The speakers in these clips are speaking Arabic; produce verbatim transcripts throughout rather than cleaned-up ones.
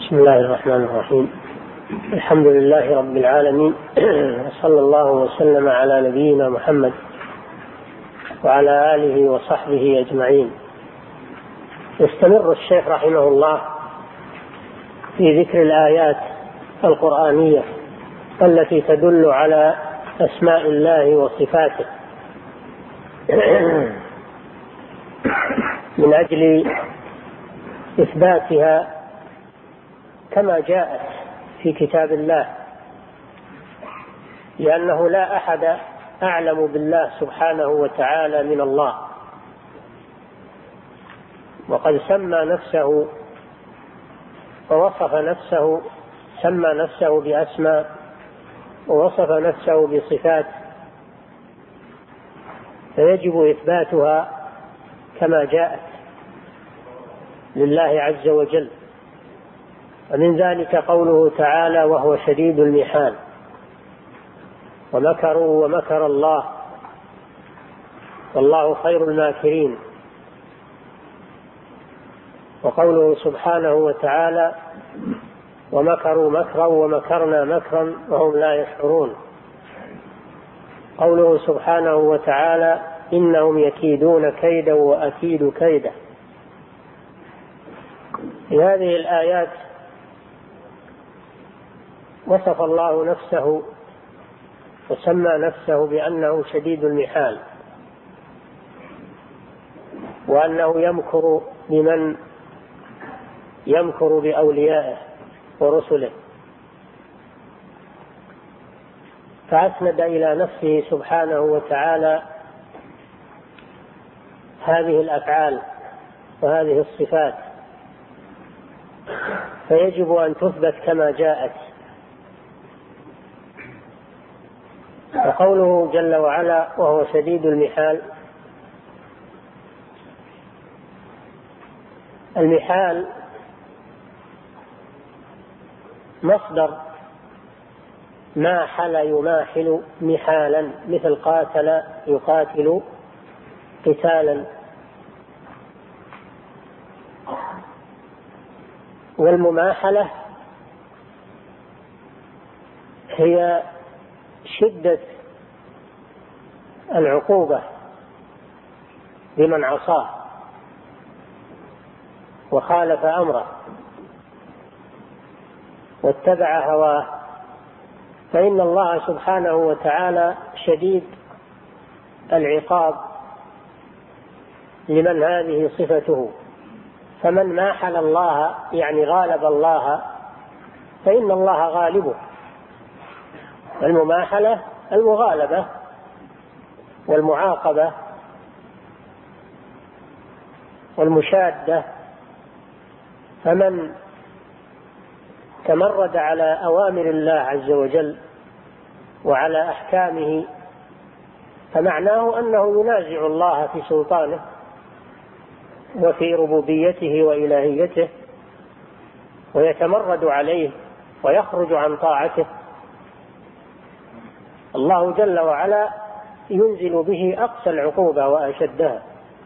بسم الله الرحمن الرحيم. الحمد لله رب العالمين، صلى الله وسلم على نبينا محمد وعلى آله وصحبه أجمعين. يستمر الشيخ رحمه الله في ذكر الآيات القرآنية التي تدل على أسماء الله وصفاته من أجل إثباتها كما جاءت في كتاب الله، لأنه لا أحد أعلم بالله سبحانه وتعالى من الله، وقد سمى نفسه ووصف نفسه سمى نفسه بأسماء ووصف نفسه بصفات، فيجب إثباتها كما جاءت لله عز وجل. ومن ذلك قوله تعالى: وهو شديد المحال، ومكروا ومكر الله والله خير الماكرين. وقوله سبحانه وتعالى: ومكروا مكرا ومكرنا مكرا وهم لا يشعرون. قوله سبحانه وتعالى: إنهم يكيدون كيدا وأكيد كيدا. في هذه الآيات وصف الله نفسه وسمى نفسه بأنه شديد المحال، وأنه يمكر بمن يمكر بأوليائه ورسله، فأسند إلى نفسه سبحانه وتعالى هذه الأفعال وهذه الصفات، فيجب أن تثبت كما جاءت. وقوله جل وعلا: وهو شديد المحال، المحال مصدر ماحل يماحل محالا، مثل قاتل يقاتل قتالا. والمماحلة هي شدة العقوبة لمن عصاه وخالف أمره واتبع هواه، فإن الله سبحانه وتعالى شديد العقاب لمن هذه صفته. فمن ماحل الله يعني غالب الله، فإن الله غالبه. المماحلة المغالبة والمعاقبة والمشادة. فمن تمرد على أوامر الله عز وجل وعلى أحكامه فمعناه أنه ينازع الله في سلطانه وفي ربوبيته وإلهيته، ويتمرد عليه ويخرج عن طاعته. الله جل وعلا ينزل به أقصى العقوبة وأشدها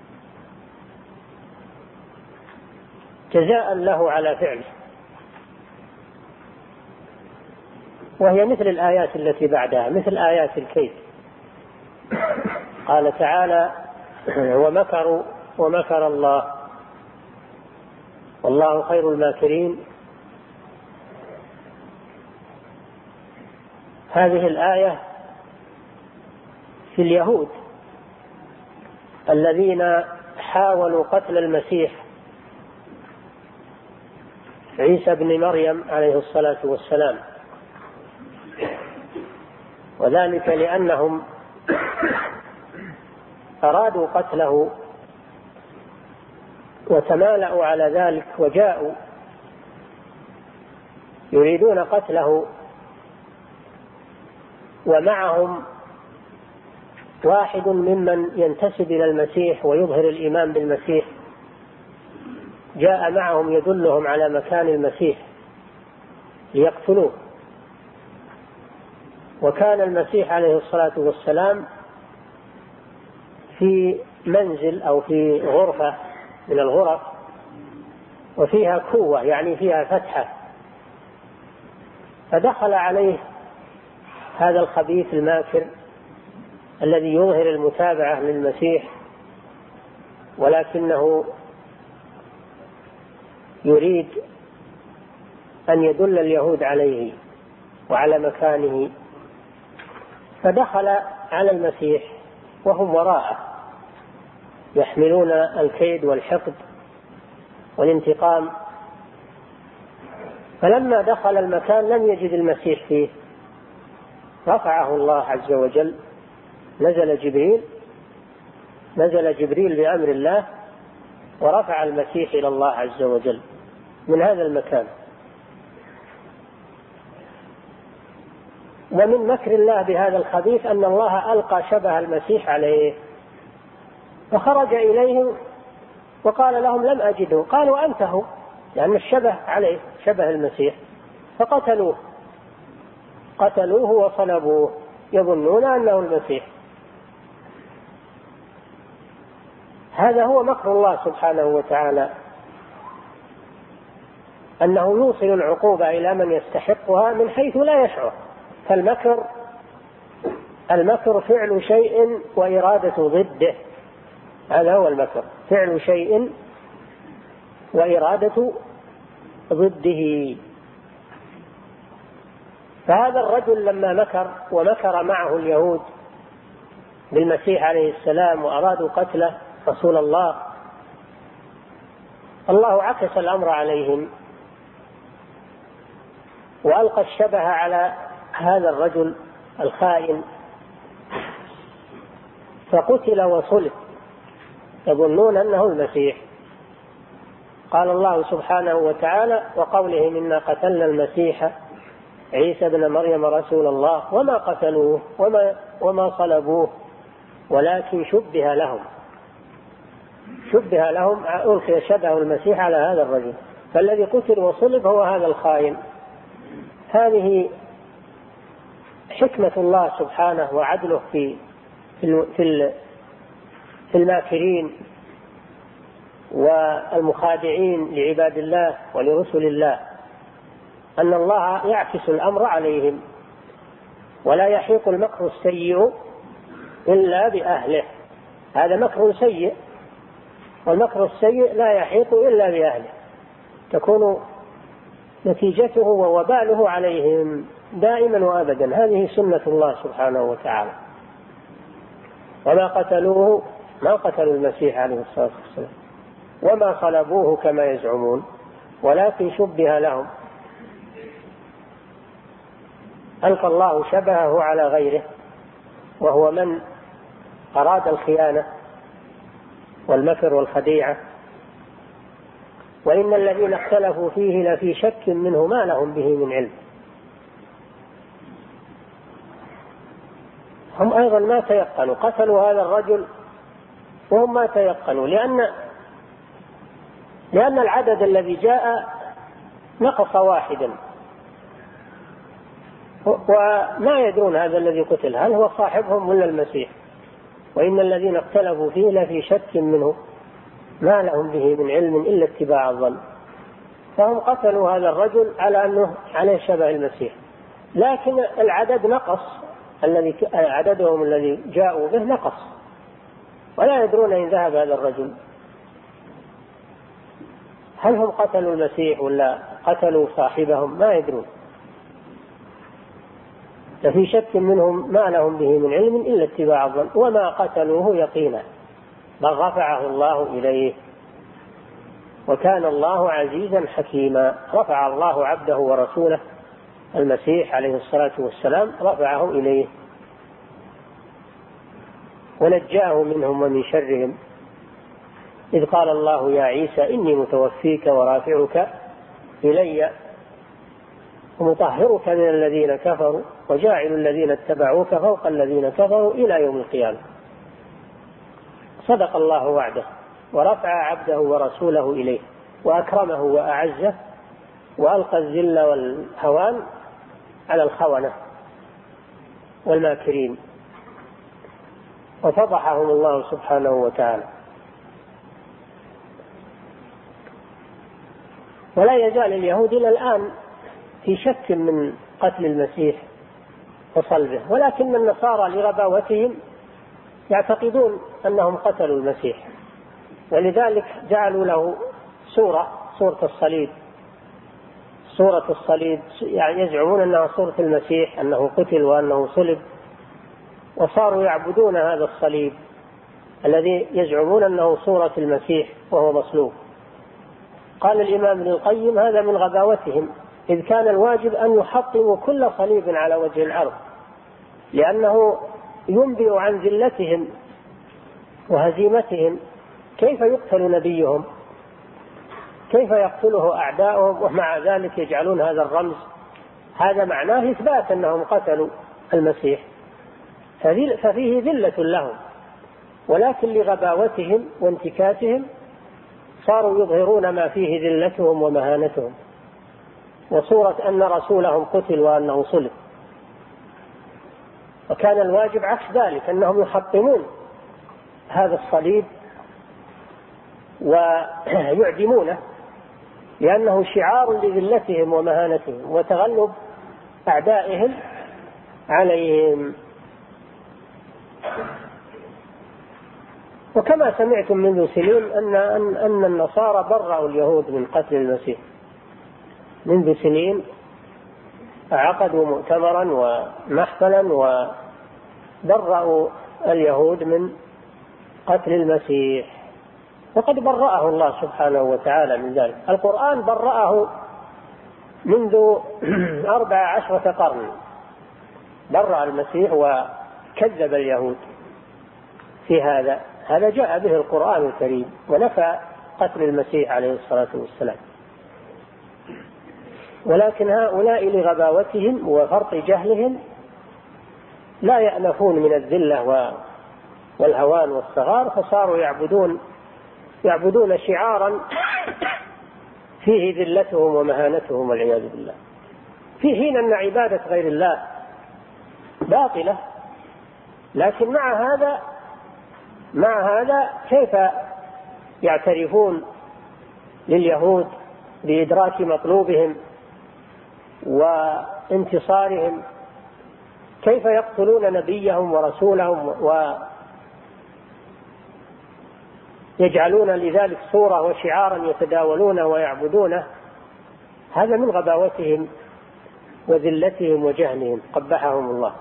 جزاء له على فعله. وهي مثل الآيات التي بعدها، مثل آيات الكيد. قال تعالى: ومكروا ومكر الله والله خير الماكرين. هذه الآية في اليهود الذين حاولوا قتل المسيح عيسى بن مريم عليه الصلاة والسلام، وذلك لأنهم أرادوا قتله وتمالأوا على ذلك وجاءوا يريدون قتله، ومعهم واحد ممن ينتسب إلى المسيح ويظهر الإيمان بالمسيح، جاء معهم يدلهم على مكان المسيح ليقتلوه. وكان المسيح عليه الصلاة والسلام في منزل أو في غرفة من الغرف، وفيها كوة يعني فيها فتحة فدخل عليه هذا الخبيث الماكر الذي يظهر المتابعة للمسيح، ولكنه يريد أن يدل اليهود عليه وعلى مكانه، فدخل على المسيح وهم وراءه يحملون الكيد والحقد والانتقام. فلما دخل المكان لم يجد المسيح فيه، رفعه الله عز وجل، نزل جبريل نزل جبريل بأمر الله ورفع المسيح إلى الله عز وجل من هذا المكان. ومن مكر الله بهذا الخبيث أن الله ألقى شبه المسيح عليه، فخرج إليهم وقال لهم لم أجده، قالوا أنت هو، لأن الشبه عليه شبه المسيح، فقتلوه قتلوه وصلبوه يظنون أنه المسيح. هذا هو مكر الله سبحانه وتعالى، أنه يوصل العقوبة إلى من يستحقها من حيث لا يشعر. فالمكر المكر فعل شيء وإرادة ضده، هذا هو المكر، فعل شيء وإرادة ضده. فهذا الرجل لما مكر ومكر معه اليهود بالمسيح عليه السلام وأرادوا قتله رسول الله، الله عكس الأمر عليهم وألقى الشبه على هذا الرجل الخائن، فقتل وصلب يظنون أنه المسيح. قال الله سبحانه وتعالى: وقولهم إنا قتلنا المسيح عيسى ابن مريم رسول الله وما قتلوه وما, وما صلبوه ولكن شبه لهم شبه لهم ألقي شبه المسيح على هذا الرجل، فالذي قتل وصلب هو هذا الخائن. هذه حكمة الله سبحانه وعدله في في في الماكرين والمخادعين لعباد الله ولرسل الله، أن الله يعكس الأمر عليهم، ولا يحيق المكر السيء إلا بأهله. هذا مكر سيء، والمكر السيء لا يحيق إلا بأهله، تكون نتيجته ووباله عليهم دائما وأبدا. هذه سنة الله سبحانه وتعالى. وما قتلوه، ما قتلوا المسيح عليه الصلاة والسلام، وما صلبوه كما يزعمون، ولكن شبه لهم. ألقى الله شبهه على غيره، وهو من أراد الخيانة والمكر والخديعة. وإن الذين اختلفوا فيه لفي شك منه ما لهم به من علم. هم أيضا ما تيقنوا، قتلوا هذا الرجل وهم ما تيقنوا، لأن لأن العدد الذي جاء نقص واحدا، وما يدرون هذا الذي قتل هل هو صاحبهم ولا المسيح. وإن الذين اختلفوا فيه لفي شك منه ما لهم به من علم إلا اتباع الظن. فهم قتلوا هذا الرجل على أنه عليه شبه المسيح، لكن العدد نقص، الذي عددهم الذي جاءوا به نقص، ولا يدرون إن ذهب هذا الرجل هل هم قتلوا المسيح ولا قتلوا صاحبهم، ما يدرون. ففي شك منهم ما لهم به من علم إلا اتباع الظن وما قتلوه يقينا بل رفعه الله إليه، وكان الله عزيزا حكيما. رفع الله عبده ورسوله المسيح عليه الصلاة والسلام، رفعه إليه ونجاه منهم ومن شرهم، إذ قال الله يا عيسى إني متوفيك ورافعك إلي ومطهرك من الذين كفروا وجاعل الذين اتبعوك فوق الذين كفروا إلى يوم القيامة. صدق الله وعده ورفع عبده ورسوله إليه وأكرمه وأعزه، وألقى الذل والهوان على الخونة والماكرين، وفضحهم الله سبحانه وتعالى. ولا يزال اليهود إلى الآن في شك من قتل المسيح وصلبه، ولكن النصارى لغباوتهم يعتقدون أنهم قتلوا المسيح، ولذلك جعلوا له صورة صورة الصليب صورة الصليب يعني يزعمون أنها صورة المسيح، أنه قتل وأنه صلب، وصاروا يعبدون هذا الصليب الذي يزعمون أنه صورة المسيح وهو مصلوب. قال الإمام ابن القيم هذا من غباوتهم، إذ كان الواجب أن يحطموا كل صليب على وجه الأرض، لأنه ينبئ عن ذلتهم وهزيمتهم. كيف يقتل نبيهم؟ كيف يقتله أعداؤهم ومع ذلك يجعلون هذا الرمز؟ هذا معناه إثبات أنهم قتلوا المسيح، ففيه ذلة لهم، ولكن لغباوتهم وانتكاسهم صاروا يظهرون ما فيه ذلتهم ومهانتهم، وصورة أن رسولهم قتل وأنه صلب. وكان الواجب عكس ذلك، أنهم يحطمون هذا الصليب ويعدمونه، لأنه شعار لذلتهم ومهانتهم وتغلب أعدائهم عليهم. وكما سمعتم منذ سنين أن, أن, أن النصارى برأوا اليهود من قتل المسيح. منذ سنين عقدوا مؤتمرا ومحفلا وبرأوا اليهود من قتل المسيح، وقد برأه الله سبحانه وتعالى من ذلك. القرآن برأه منذ أربع عشرة قرن، برأ المسيح وكذب اليهود في هذا هذا جاء به القرآن الكريم ونفى قتل المسيح عليه الصلاة والسلام. ولكن هؤلاء لغباوتهم وفرط جهلهم لا يأنفون من الذلة والهوان والصغار، فصاروا يعبدون يعبدون شعارا فيه ذلتهم ومهانتهم والعياذ بالله، في حين أن عبادة غير الله باطلة. لكن مع هذا مع هذا كيف يعترفون لليهود بإدراك مطلوبهم وانتصارهم؟ كيف يقتلون نبيهم ورسولهم ويجعلون لذلك صورة وشعارا يتداولونه ويعبدونه؟ هذا من غباوتهم وذلتهم وجهلهم، قبحهم الله.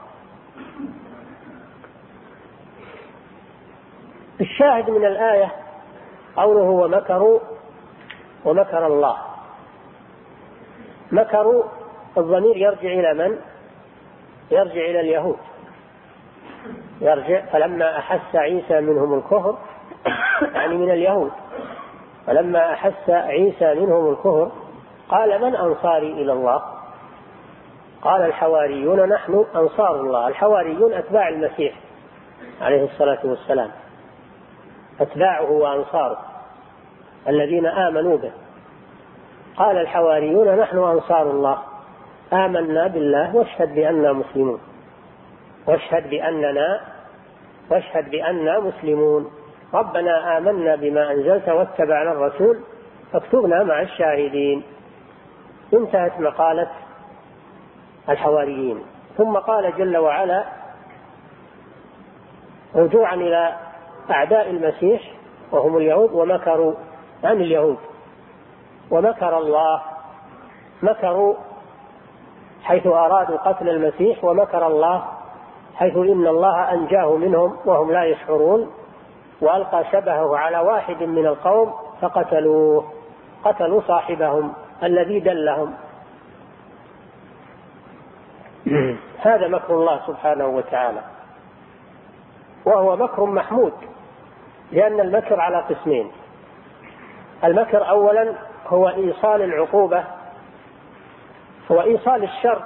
الشاهد من الآية قوله ومكروا ومكر الله. مكروا الضمير يرجع إلى من؟ يرجع إلى اليهود، يرجع فلما أحس عيسى منهم الكفر، يعني من اليهود، فلما أحس عيسى منهم الكفر قال من أنصاري إلى الله؟ قال الحواريون نحن أنصار الله. الحواريون أتباع المسيح عليه الصلاة والسلام، أتباعه وأنصاره الذين آمنوا به. قال الحواريون نحن أنصار الله آمنا بالله واشهد بأننا مسلمون واشهد بأننا واشهد بأننا مسلمون ربنا آمنا بما أنزلت واتبعنا الرسول فاكتبنا مع الشاهدين. انتهت مقالة الحواريين. ثم قال جل وعلا رجوعا إلى أعداء المسيح وهم اليهود ومكروا عن اليهود ومكر الله. مكروا حيث أرادوا قتل المسيح، ومكر الله حيث إن الله أنجاه منهم وهم لا يشعرون، وألقى شبهه على واحد من القوم فقتلوه، قتلوا صاحبهم الذي دلهم. هذا مكر الله سبحانه وتعالى، وهو مكر محمود، لأن المكر على قسمين. المكر أولا هو إيصال العقوبة، هو إيصال الشر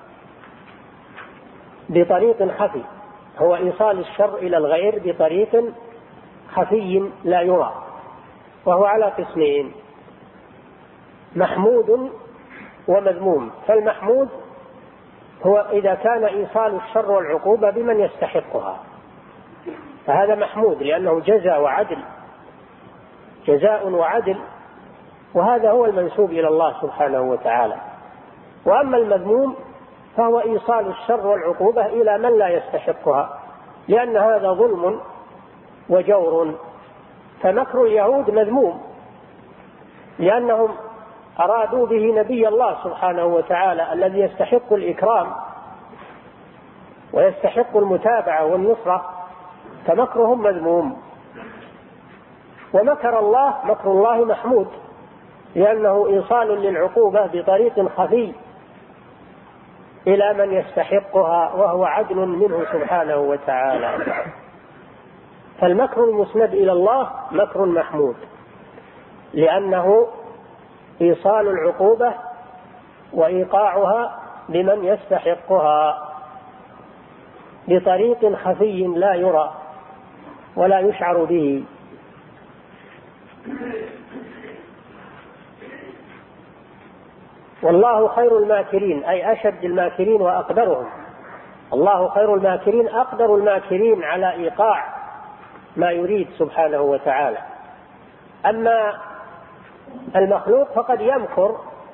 بطريق خفي، هو إيصال الشر إلى الغير بطريق خفي لا يرى، وهو على قسمين، محمود ومذموم. فالمحمود هو إذا كان إيصال الشر والعقوبة بمن يستحقها، فهذا محمود لأنه جزاء وعدل، جزاء وعدل، وهذا هو المنسوب إلى الله سبحانه وتعالى. وأما المذموم فهو إيصال الشر والعقوبة إلى من لا يستحقها، لأن هذا ظلم وجور. فمكر اليهود مذموم لأنهم أرادوا به نبي الله سبحانه وتعالى الذي يستحق الإكرام ويستحق المتابعة والنصرة، فمكرهم مذموم. ومكر الله، مكر الله محمود، لأنه إيصال للعقوبة بطريق خفي إلى من يستحقها، وهو عدل منه سبحانه وتعالى. فالمكر المسند إلى الله مكر محمود، لأنه إيصال العقوبة وإيقاعها بمن يستحقها بطريق خفي لا يرى ولا يشعر به. والله خير الماكرين، أي أشد الماكرين وأقدرهم. الله خير الماكرين، أقدر الماكرين على إيقاع ما يريد سبحانه وتعالى. أما المخلوق فقد يمكر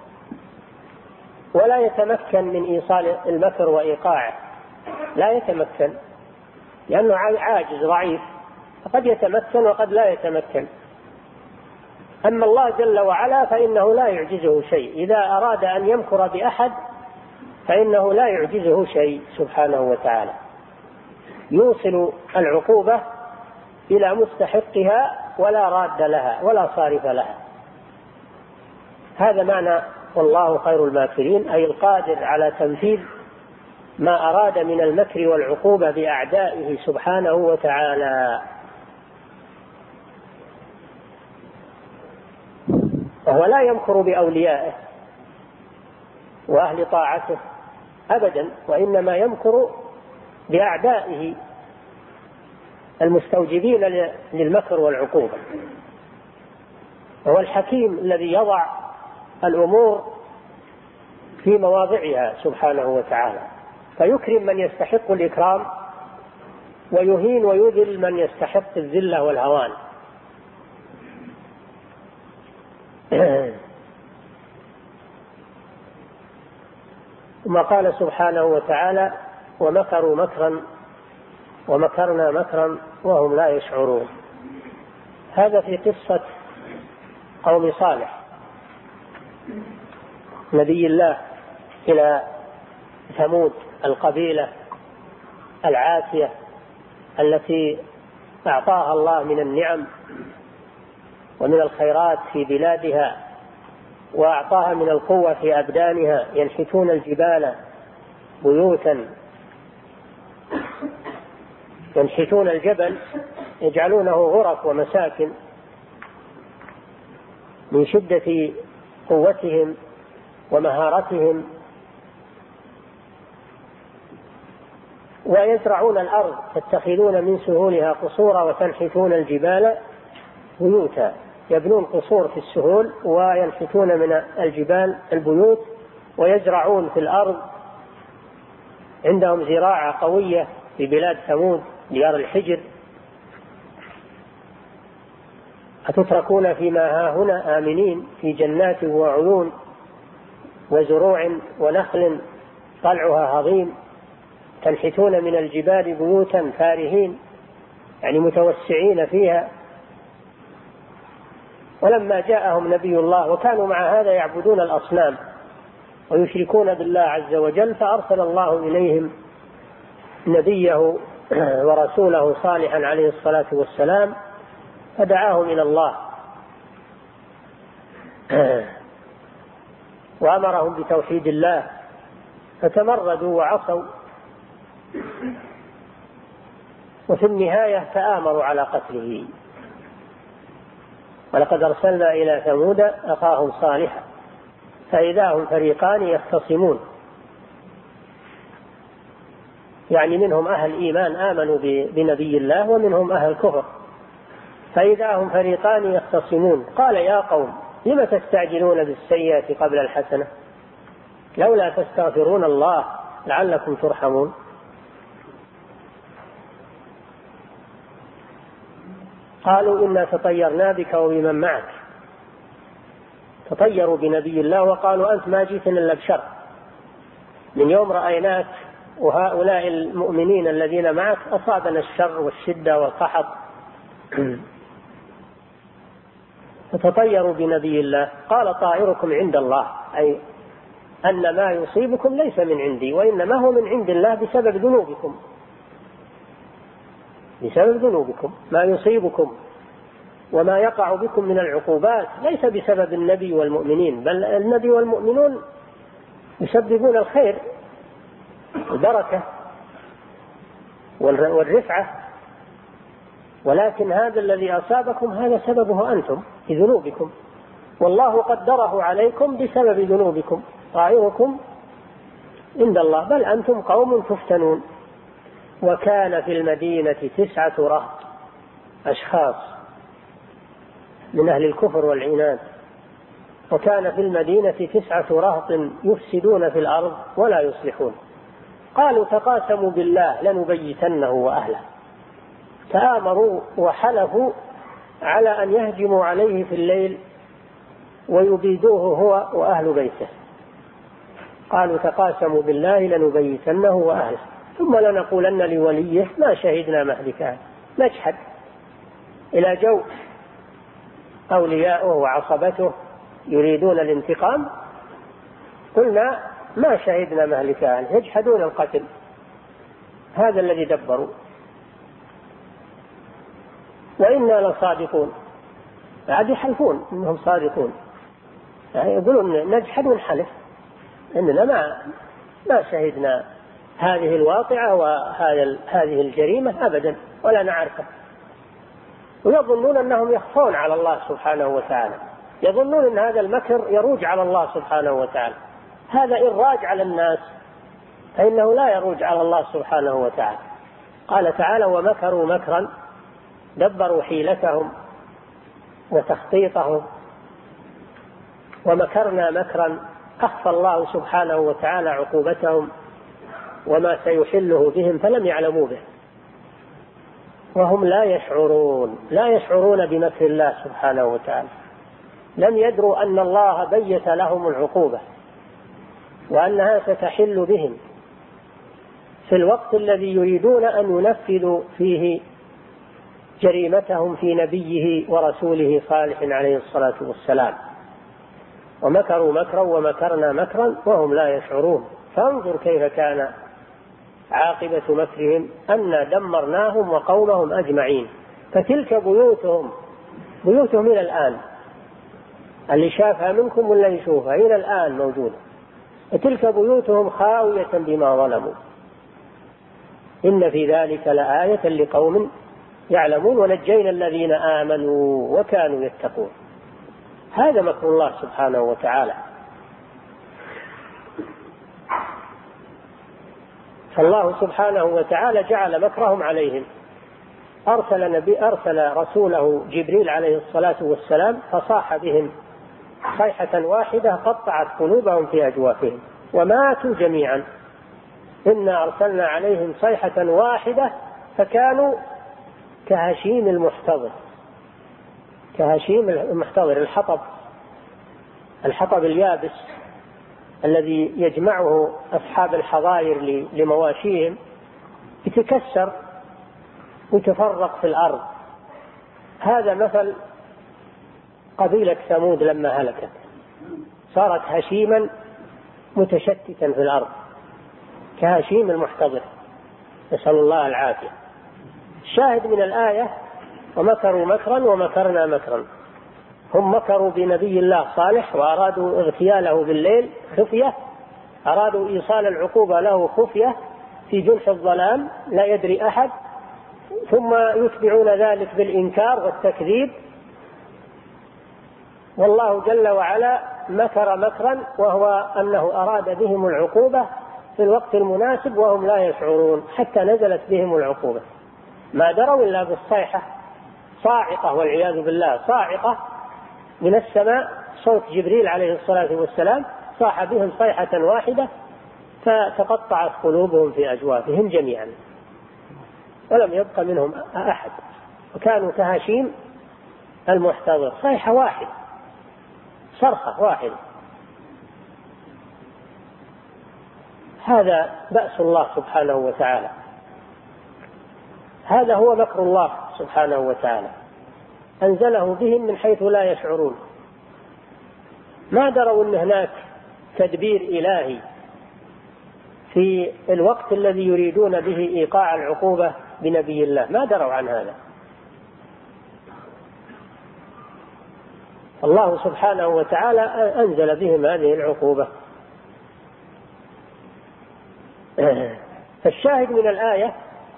ولا يتمكن من إيصال المكر وإيقاعه، لا يتمكن لأنه عاجز ضعيف، فقد يتمكن وقد لا يتمكن. أما الله جل وعلا فإنه لا يعجزه شيء، إذا أراد أن يمكر بأحد فإنه لا يعجزه شيء سبحانه وتعالى، يوصل العقوبة إلى مستحقها ولا راد لها ولا صارف لها. هذا معنى والله خير الماكرين، أي القادر على تنفيذ ما أراد من المكر والعقوبة بأعدائه سبحانه وتعالى. وهو لا يمكر بأوليائه وأهل طاعته أبدا، وإنما يمكر بأعدائه المستوجبين للمكر والعقوبة. هو الحكيم الذي يضع الأمور في مواضعها سبحانه وتعالى، فيكرم من يستحق الإكرام ويهين ويذل من يستحق الذلة والهوان. ثم قال سبحانه وتعالى ومكروا مكرا ومكرنا مكرا وهم لا يشعرون. هذا في قصة قوم صالح نبي الله إلى ثمود، القبيلة العاتية التي أعطاها الله من النعم ومن الخيرات في بلادها، وأعطاها من القوة في أبدانها، ينحتون الجبال بيوتا، ينحتون الجبل يجعلونه غرف ومساكن من شدة قوتهم ومهارتهم، ويزرعون الأرض تتخذون من سهولها قصورا وتنحتون الجبال بيوتا، يبنون قصور في السهول وينحتون من الجبال البيوت، ويزرعون في الأرض، عندهم زراعة قوية في بلاد ثمود ديار الحجر. أتتركون فيما هاهنا آمنين في جنات وعيون وزروع ونخل طلعها هضيم، تنحتون من الجبال بيوتا فارهين، يعني متوسعين فيها. ولما جاءهم نبي الله وكانوا مع هذا يعبدون الأصنام ويشركون بالله عز وجل، فأرسل الله إليهم نبيه ورسوله صالحا عليه الصلاة والسلام، فدعاهم إلى الله وأمرهم بتوحيد الله، فتمردوا وعصوا، وفي النهاية تآمروا على قتله. ولقد أرسلنا إلى ثمود أخاهم صالحا فإذا هم فريقان يختصمون، يعني منهم أهل إيمان آمنوا بنبي الله ومنهم أهل كفر، فإذا هم فريقان يختصمون. قال يا قوم لم تستعجلون بالسيئة قبل الحسنة لولا تستغفرون الله لعلكم ترحمون. قالوا إنا تطيرنا بك وبمن معك، تطيروا بنبي الله وقالوا أنت ما جئتنا إلا بشر، من يوم رأيناك وهؤلاء المؤمنين الذين معك أصابنا الشر والشدة والقحط، فتطيروا بنبي الله. قال طائركم عند الله، أي أن ما يصيبكم ليس من عندي، وإنما هو من عند الله بسبب ذنوبكم، بسبب ذنوبكم. ما يصيبكم وما يقع بكم من العقوبات ليس بسبب النبي والمؤمنين، بل النبي والمؤمنون يسببون الخير البركة والرفعة، ولكن هذا الذي أصابكم هذا سببه أنتم بذنوبكم، والله قدره عليكم بسبب ذنوبكم. طائركم عند الله، بل أنتم قوم تفتنون. وكان في المدينة تسعة رهط، أشخاص من أهل الكفر والعناد. وكان في المدينة تسعة رهط يفسدون في الأرض ولا يصلحون. قالوا تقاسموا بالله لنبيتنه وأهله. تآمروا وحلفوا على أن يهجموا عليه في الليل ويبيدوه هو وأهل بيته. قالوا تقاسموا بالله لنبيتنه وأهله ثم لنقولن لوليه ما شهدنا مهلكه. نجحد إلى جو أولياؤه وعصبته يريدون الانتقام، قلنا ما شهدنا مهلكه، يجحدون القتل. هذا الذي دبروا. وإنا لصادقون، بعد يحلفون إنهم صادقون، يعني يقولون نجحد ونحلف إننا ما ما شهدنا هذه الواقعة وهذه الجريمة أبدا ولا نعرفه. ويظنون أنهم يخفون على الله سبحانه وتعالى، يظنون أن هذا المكر يروج على الله سبحانه وتعالى. هذا إن راج على الناس فإنه لا يروج على الله سبحانه وتعالى. قال تعالى ومكروا مكرا دبروا حيلتهم وتخطيطهم ومكرنا مكرا أخفى الله سبحانه وتعالى عقوبتهم وما سيحله بهم فلم يعلموا به وهم لا يشعرون، لا يشعرون بمكر الله سبحانه وتعالى. لم يدروا أن الله بيت لهم العقوبة وأنها ستحل بهم في الوقت الذي يريدون أن ينفذوا فيه جريمتهم في نبيه ورسوله صالح عليه الصلاة والسلام. ومكروا مكرا ومكرنا مكرا وهم لا يشعرون. فانظر كيف كان عاقبة مكرهم أنا دمرناهم وقومهم أجمعين. فتلك بيوتهم بيوتهم إلى الآن، اللي شافها منكم ولا يشوفها إلى الآن موجودة. وتلك بيوتهم خاوية بما ظلموا. إن في ذلك لآية لقوم يعلمون ونجينا الذين آمنوا وكانوا يتقون. هذا مكر الله سبحانه وتعالى. فالله سبحانه وتعالى جعل مكرهم عليهم. أرسل, نبي أرسل رسوله جبريل عليه الصلاة والسلام فصاح بهم صيحة واحدة قطعت قلوبهم في أجوافهم وماتوا جميعا. إنا أرسلنا عليهم صيحة واحدة فكانوا كهشيم المحتضر. كهشيم المحتضر الحطب الحطب اليابس الذي يجمعه أصحاب الحظائر لمواشيهم يتكسر ويتفرق في الأرض. هذا مثل قبيلة ثمود لما هلكت، صارت هشيما متشتتا في الأرض كهشيم المحتضر، نسأل الله العافية. الشاهد من الآية ومكروا مكرا ومكرنا مكرا. هم مكروا بنبي الله صالح وأرادوا اغتياله بالليل خفية، أرادوا إيصال العقوبة له خفية في جنح الظلام لا يدري أحد، ثم يتبعون ذلك بالإنكار والتكذيب. والله جل وعلا مكر مكرا وهو أنه أراد بهم العقوبة في الوقت المناسب وهم لا يشعرون حتى نزلت بهم العقوبة. ما دروا إلا بالصيحة صاعقة والعياذ بالله، صاعقة من السماء، صوت جبريل عليه الصلاة والسلام صاح بهم صيحة واحدة فتقطعت قلوبهم في أجوافهم جميعا ولم يبق منهم أحد، وكانوا كهشيم المحتضر. صيحة واحدة، صرخة واحدة. هذا بأس الله سبحانه وتعالى، هذا هو مكر الله سبحانه وتعالى، أنزله بهم من حيث لا يشعرون. ما دروا أن هناك تدبير إلهي في الوقت الذي يريدون به إيقاع العقوبة بنبي الله، ما دروا عن هذا. الله سبحانه وتعالى أنزل بهم هذه العقوبة. فالشاهد من الآية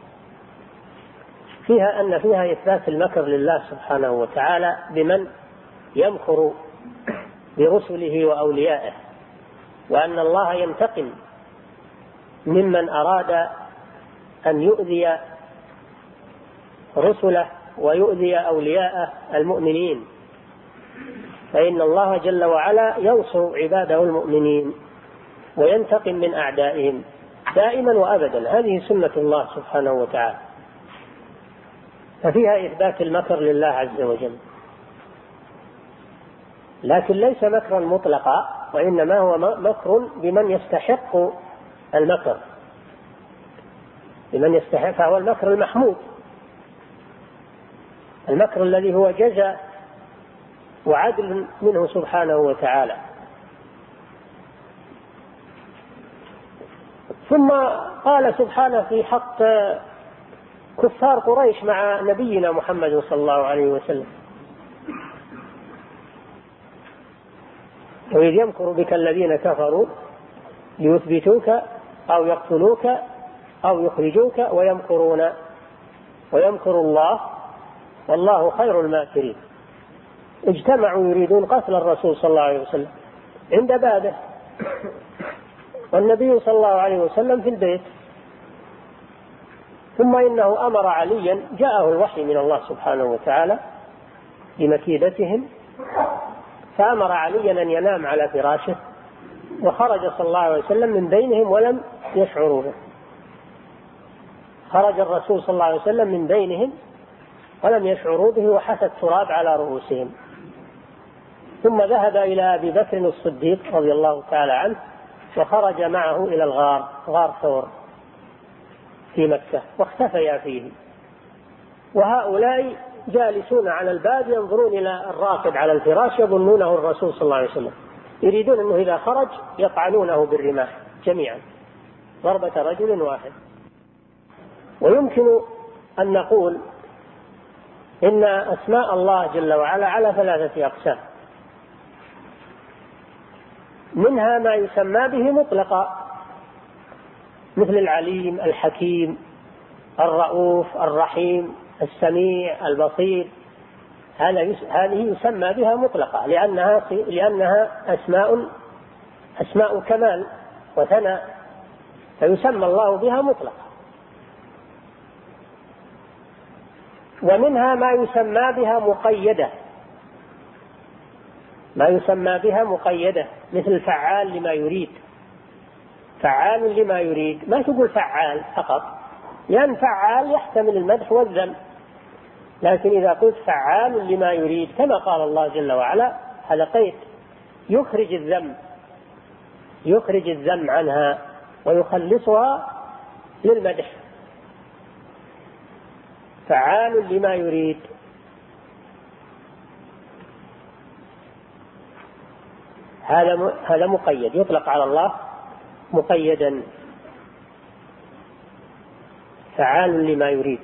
فيها أن فيها إثبات المكر لله سبحانه وتعالى بمن يمكر برسله وأوليائه، وأن الله ينتقم ممن أراد أن يؤذي رسله ويؤذي أولياءه المؤمنين، فإن الله جل وعلا ينصر عباده المؤمنين وينتقم من أعدائهم دائما وأبدا. هذه سنة الله سبحانه وتعالى. ففيها إثبات المكر لله عز وجل، لكن ليس مكرا مطلقا، وإنما هو مكر بمن يستحق المكر، بمن يستحق، فهو المكر المحمود، المكر الذي هو جزاء وعدل منه سبحانه وتعالى. ثم قال سبحانه في حق كفار قريش مع نبينا محمد صلى الله عليه وسلم: وإذ يمكر بك الذين كفروا ليثبتوك أو يقتلوك أو يخرجوك ويمكرون ويمكر الله والله خير الماكرين. اجتمعوا يريدون قتل الرسول صلى الله عليه وسلم عند بابه، والنبي صلى الله عليه وسلم في البيت. ثم إنه أمر عليا، جاءه الوحي من الله سبحانه وتعالى بمكيدتهم، فأمر عليا أن ينام على فراشه، وخرج صلى الله عليه وسلم من بينهم ولم يشعروا به. خرج الرسول صلى الله عليه وسلم من بينهم ولم يشعروا به، وحث التراب على رؤوسهم. ثم ذهب إلى أبي بكر الصديق رضي الله تعالى عنه، وخرج معه إلى الغار، غار ثور في مكة، واختفيا فيه. وهؤلاء جالسون على الباب ينظرون إلى الراقد على الفراش، يظنونه الرسول صلى الله عليه وسلم، يريدون أنه إذا خرج يطعنونه بالرماح جميعا ضربة رجل واحد. ويمكن أن نقول إن أسماء الله جل وعلا على ثلاثة أقسام: منها ما يسمى به مطلقا مثل العليم، الحكيم، الرؤوف، الرحيم، السميع، البصير، هذه يسمى بها مطلقة لأنها لأنها أسماء أسماء كمال وثناء، فيسمى الله بها مطلقة. ومنها ما يسمى بها مقيدة، ما يسمى بها مقيدة مثل فعال لما يريد. فعال لما يريد، ما تقول فعال فقط، لأن فعال يحتمل المدح والذم، لكن إذا قلت فعال لما يريد كما قال الله جل وعلا، هذا قيد يخرج الذم يخرج الذم عنها ويخلصها للمدح. فعال لما يريد. هذا هذا مقيد، يطلق على الله مقيدا، فعال لما يريد.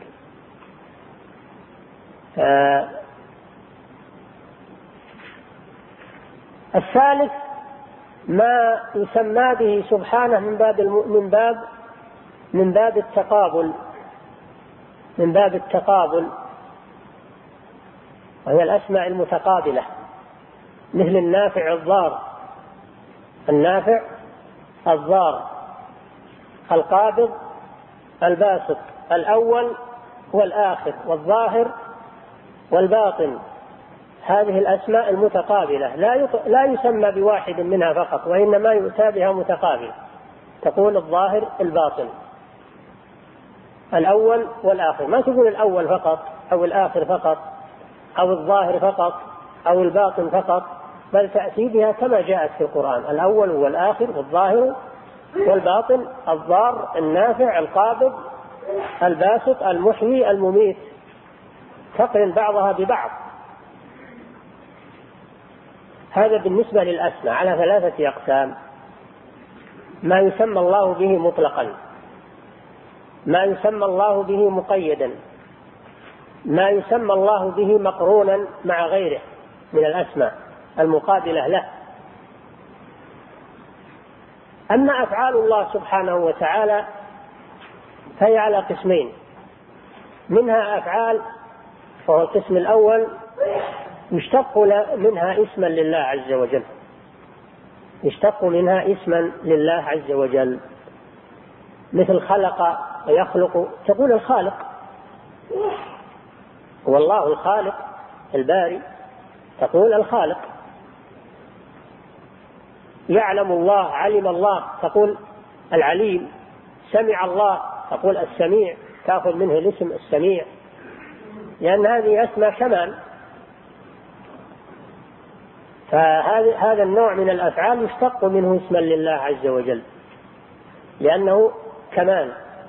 آه الثالث ما يسمى به سبحانه من باب من باب من باب التقابل من باب التقابل وهي الأسماء المتقابلة، مثل النافع الضار، النافع الضار، القابض الباسط، الأول والآخر والظاهر والباطن. هذه الأسماء المتقابلة لا لا يسمى بواحد منها فقط، وإنما يؤتى بها متقابلة. تقول الظاهر الباطن، الأول والآخر، ما تقول الأول فقط أو الآخر فقط أو الظاهر فقط أو الباطن فقط، بل تأتي بها كما جاءت في القرآن: الأول والآخر والظاهر والباطن الضار النافع القابض الباسط المحيي المميت، تقرن بعضها ببعض. هذا بالنسبة للأسماء على ثلاثة أقسام: ما يسمى الله به مطلقا، ما يسمى الله به مقيدا، ما يسمى الله به مقرونا مع غيره من الأسماء المقابلة له. أما أفعال الله سبحانه وتعالى فهي على قسمين: منها أفعال، وهو القسم الأول يشتق منها اسما لله عز وجل، يشتق منها اسما لله عز وجل، مثل خلق ويخلق، تقول الخالق، والله الخالق الباري، تقول الخالق. يعلم الله، علم الله، تقول العليم. سمع الله، تقول السميع، تأخذ منه الاسم السميع، لأن هذه أسماء كمال. فهذا النوع من الأفعال يشتق منه اسما لله عز وجل لأنه كمال.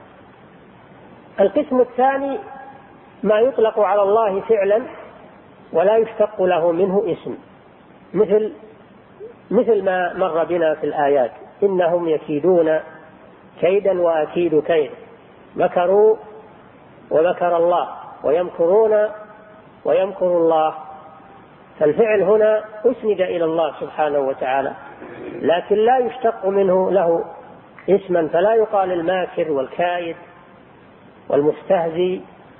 القسم الثاني ما يطلق على الله فعلا ولا يشتق له منه اسم، مثل مثل ما مر بنا في الآيات: إنهم يكيدون كيدا وأكيد كيد، مكروا ومكر الله، ويمكرون ويمكر الله. فالفعل هنا أسند إلى الله سبحانه وتعالى، لكن لا يشتق منه له اسما، فلا يقال الماكر والكائد والمستهزي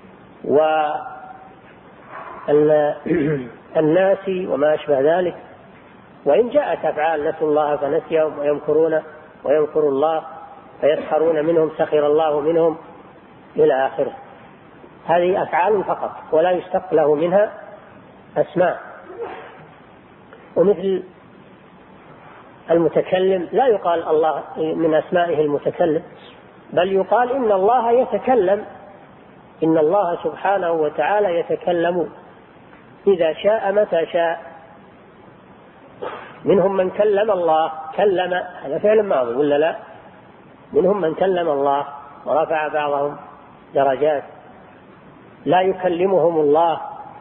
والناسي وما أشبه ذلك. وإن جاءت أفعال: نسوا الله فنسيهم، ويمكرون ويمكر الله، فيسخرون منهم سخر الله منهم، إلى آخره. هذه أفعال فقط ولا يشتق له منها أسماء. ومثل المتكلم لا يقال الله من أسمائه المتكلم، بل يقال إن الله يتكلم، إن الله سبحانه وتعالى يتكلم إذا شاء متى شاء. منهم من كلم الله، كلم هذا فعل ماضي ولا لا؟ منهم من كلم الله ورفع بعضهم درجات، لا يكلمهم الله.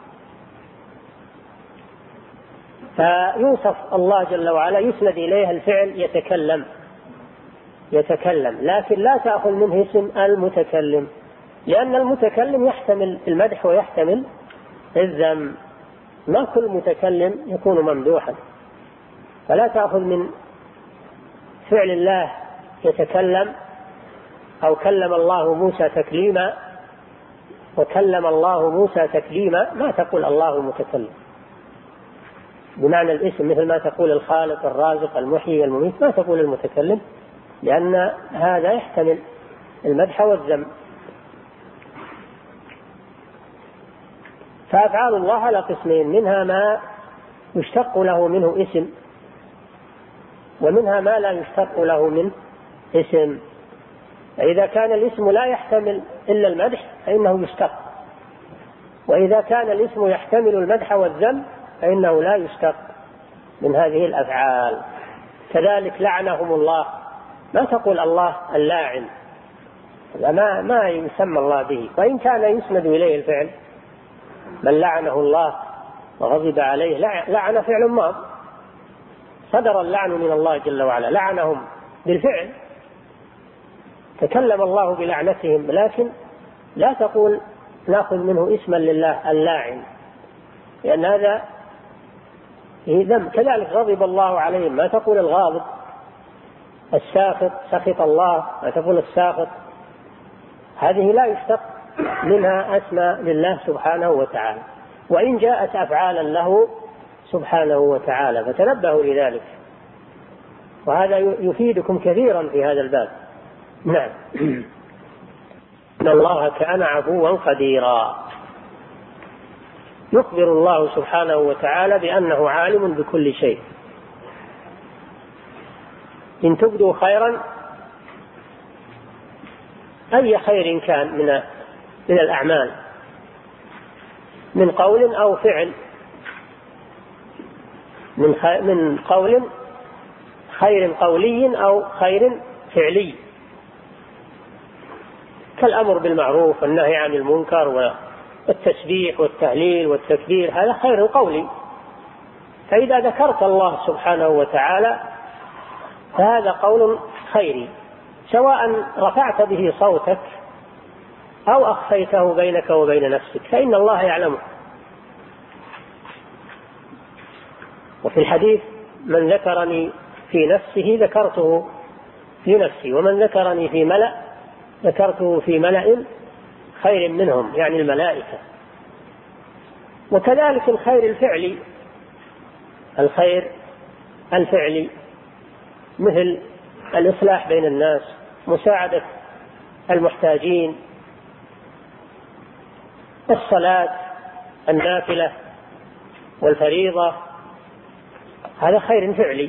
فيوصف الله جل وعلا يسند إليه الفعل يتكلم يتكلم لكن لا تأخذ منه اسم المتكلم، لأن المتكلم يحتمل المدح ويحتمل الذم، ما كل متكلم يكون ممدوحا. فلا تأخذ من فعل الله يتكلم أو كلم الله موسى تكليما، وكلم الله موسى تكليما، ما تقول الله متكلم بمعنى الاسم، مثل ما تقول الخالق الرازق المحيي المميت، ما تقول المتكلم، لأن هذا يحتمل المدح والذم. فأفعال الله على قسمين: منها ما يشتق له منه اسم، ومنها ما لا يشتق له منه اسم. فإذا كان الاسم لا يحتمل إلا المدح فإنه يشتق، وإذا كان الاسم يحتمل المدح والذم فإنه لا يشتق من هذه الأفعال. كذلك لعنهم الله، ما تقول الله اللاعن، ما ما يسمى الله به، وإن كان يسند إليه الفعل: من لعنه الله وغضب عليه. لعن فعل ماض، صدر اللعن من الله جل وعلا، لعنهم بالفعل، تكلم الله بلعنتهم، لكن لا تقول نأخذ منه اسما لله اللاعن، لأن هذا ذم. كذلك غضب الله عليهم، ما تقول الغاضب. الساخط، سخط الله، ما تقول الساخط. هذه لا يشتق منها اسماء لله سبحانه وتعالى، وإن جاءت أفعالا له سبحانه وتعالى، فتنبهوا لذلك، وهذا يفيدكم كثيرا في هذا الباب. نعم. إن الله كان عفوا قديرا. يخبر الله سبحانه وتعالى بأنه عالم بكل شيء. إن تبدوا خيرا، أي خير كان من من الأعمال، من قول أو فعل، من من قول خير قولي أو خير فعلي كالأمر بالمعروف والنهي عن المنكر والتسبيح والتهليل والتكبير، هذا خير قولي. فإذا ذكرت الله سبحانه وتعالى فهذا قول خيري، سواء رفعت به صوتك أو أخفيته بينك وبين نفسك، فإن الله يعلمه. وفي الحديث: من ذكرني في نفسه ذكرته في نفسي، ومن ذكرني في ملأ ذكرته في ملأ خير منهم، يعني الملائكة. وكذلك الخير الفعلي، الخير الفعلي مثل الإصلاح بين الناس، مساعدة المحتاجين، الصلاة النافلة والفريضة، هذا خير فعلي،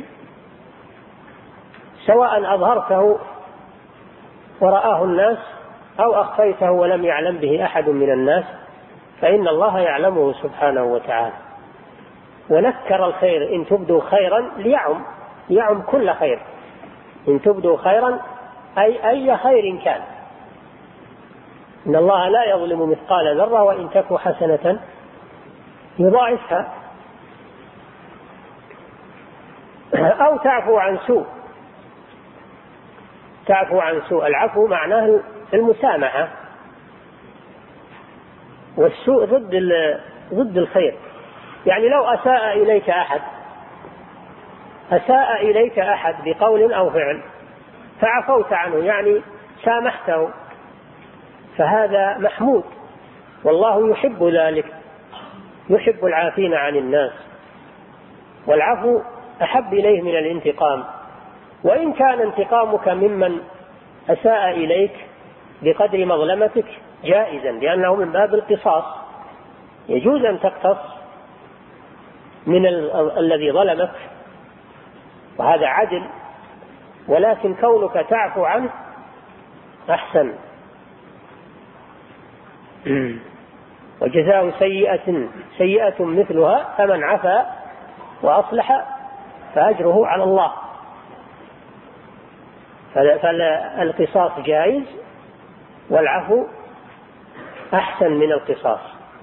سواء أظهرته ورآه الناس أو أخفيته ولم يعلم به أحد من الناس، فإن الله يعلمه سبحانه وتعالى. ونكر الخير: إن تبدوا خيرا ليعم يعم كل خير، إن تبدوا خيرا أي أي خير كان. إن الله لا يظلم مثقال ذرة وإن تك حسنة يضاعفها. أو تعفو عن سوء، تعفو عن سوء، العفو معناه المسامحة، والسوء ضد ضد الخير. يعني لو أساء إليك أحد أساء إليك أحد بقول أو فعل فعفوت عنه، يعني سامحته، فهذا محمود، والله يحب ذلك، يحب العافين عن الناس، والعفو أحب إليه من الانتقام. وإن كان انتقامك ممن أساء إليك بقدر مظلمتك جائزا، لأنه من باب القصاص، يجوز أن تقتص من الذي ظلمك، وهذا عدل، ولكن كونك تعفو عنه أحسن. وجزاء سيئة سيئة مثلها، فمن عفا وأصلح فأجره على الله. فالقصاص جائز، والعفو أحسن من القصاص.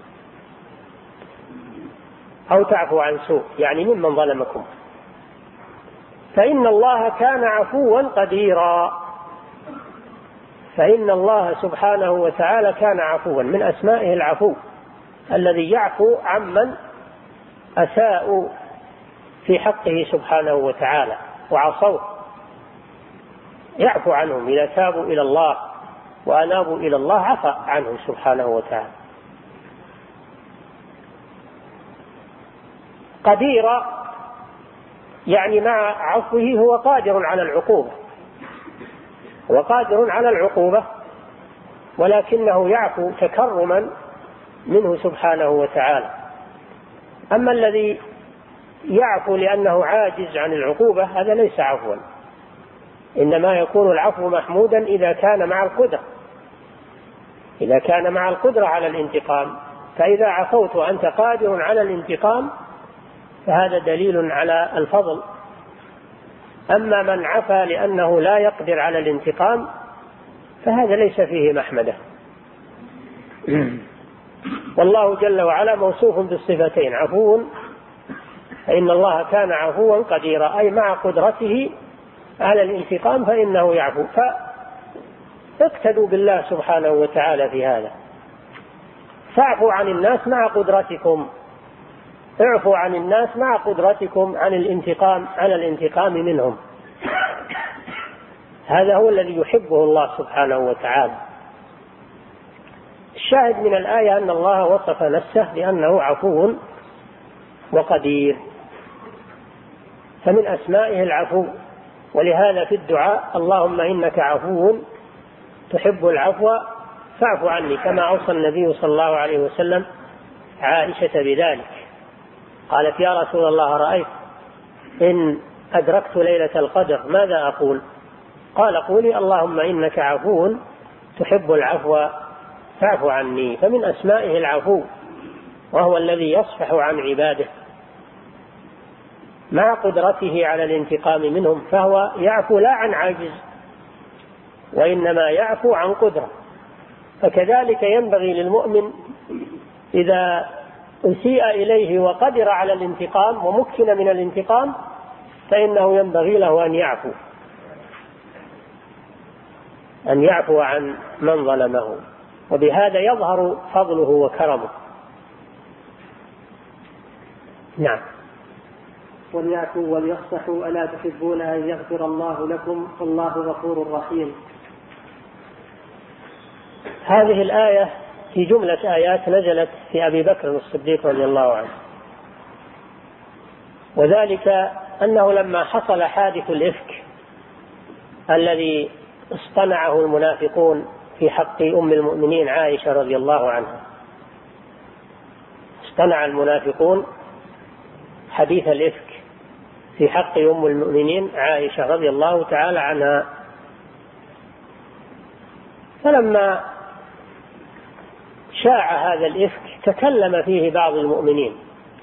أو تعفو عن سوء، يعني ممن ظلمكم. فإن الله كان عفوا قديرا، فإن الله سبحانه وتعالى كان عفوا، من أسمائه العفو الذي يعفو عمن أساءوا في حقه سبحانه وتعالى وعصوه، يعفو عنهم إذا تابوا إلى الله وأنابوا إلى الله، عفى عنهم سبحانه وتعالى. قديرا يعني مع عفوه هو قادر على العقوبة، هو قادر على العقوبة، ولكنه يعفو تكرما منه سبحانه وتعالى. أما الذي يعفو لأنه عاجز عن العقوبة هذا ليس عفوا، إنما يكون العفو محمودا إذا كان مع القدرة، إذا كان مع القدرة على الانتقام. فإذا عفوت وأنت قادر على الانتقام فهذا دليل على الفضل. أما من عفا لأنه لا يقدر على الانتقام فهذا ليس فيه محمدة. والله جل وعلا موصوف بالصفتين: عفو، فإن الله كان عفوا قديرا، أي مع قدرته على الانتقام فإنه يعفو. فاقتدوا بالله سبحانه وتعالى في هذا، فاعفوا عن الناس مع قدرتكم، اعفوا عن الناس مع قدرتكم عن الانتقام على الانتقام منهم. هذا هو الذي يحبه الله سبحانه وتعالى. الشاهد من الآية أن الله وصف نفسه بأنه عفو وقدير، فمن أسمائه العفو. ولهذا في الدعاء: اللهم إنك عفو تحب العفو فاعف عني، كما أوصى النبي صلى الله عليه وسلم عائشة بذلك. قالت: يا رسول الله، رأيت إن أدركت ليلة القدر ماذا أقول؟ قال: قولي اللهم إنك عفو تحب العفو فاعف عني. فمن أسمائه العفو، وهو الذي يصفح عن عباده مع قدرته على الانتقام منهم، فهو يعفو لا عن عجز وإنما يعفو عن قدرة. فكذلك ينبغي للمؤمن إذا أسيء إليه وقدر على الانتقام ومكن من الانتقام فإنه ينبغي له أن يعفو أن يعفو عن من ظلمه، وبهذا يظهر فضله وكرمه. نعم. وليعفوا وليصفحوا ألا تحبون أن يغفر الله لكم والله غفور رحيم. هذه الآية في جملة آيات نزلت في أبي بكر الصديق رضي الله عنه، وذلك أنه لما حصل حادث الإفك الذي اصطنعه المنافقون في حق أم المؤمنين عائشة رضي الله عنها، اصطنع المنافقون حديث الإفك في حق أم المؤمنين عائشة رضي الله تعالى عنها. فلما شاع هذا الإفك تكلم فيه بعض المؤمنين،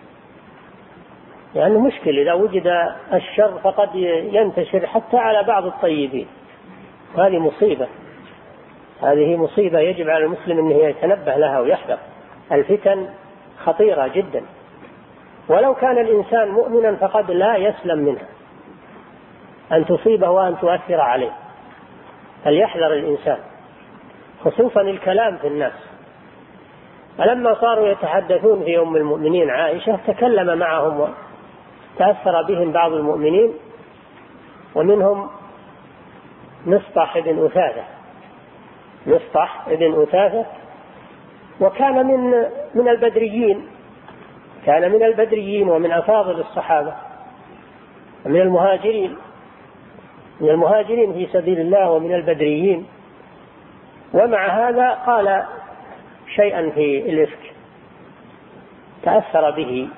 لأنه يعني مشكل إذا وجد الشر فقد ينتشر حتى على بعض الطيبين، هذه مصيبة، هذه مصيبة يجب على المسلم أنه يتنبه لها ويحذر. الفتن خطيرة جدا، ولو كان الإنسان مؤمنا فقد لا يسلم منها أن تصيبه وأن تؤثر عليه، فليحذر الإنسان، خصوصا الكلام في الناس. فلما صاروا يتحدثون في أم المؤمنين عائشة تكلم معهم وتأثر بهم بعض المؤمنين، ومنهم مصطح بن أثاثة مصطح بن أثاثة وكان من من البدريين كان من البدريين ومن أفاضل الصحابة ومن المهاجرين من المهاجرين في سبيل الله ومن البدريين، ومع هذا قال شيئا في الإفك تأثر به.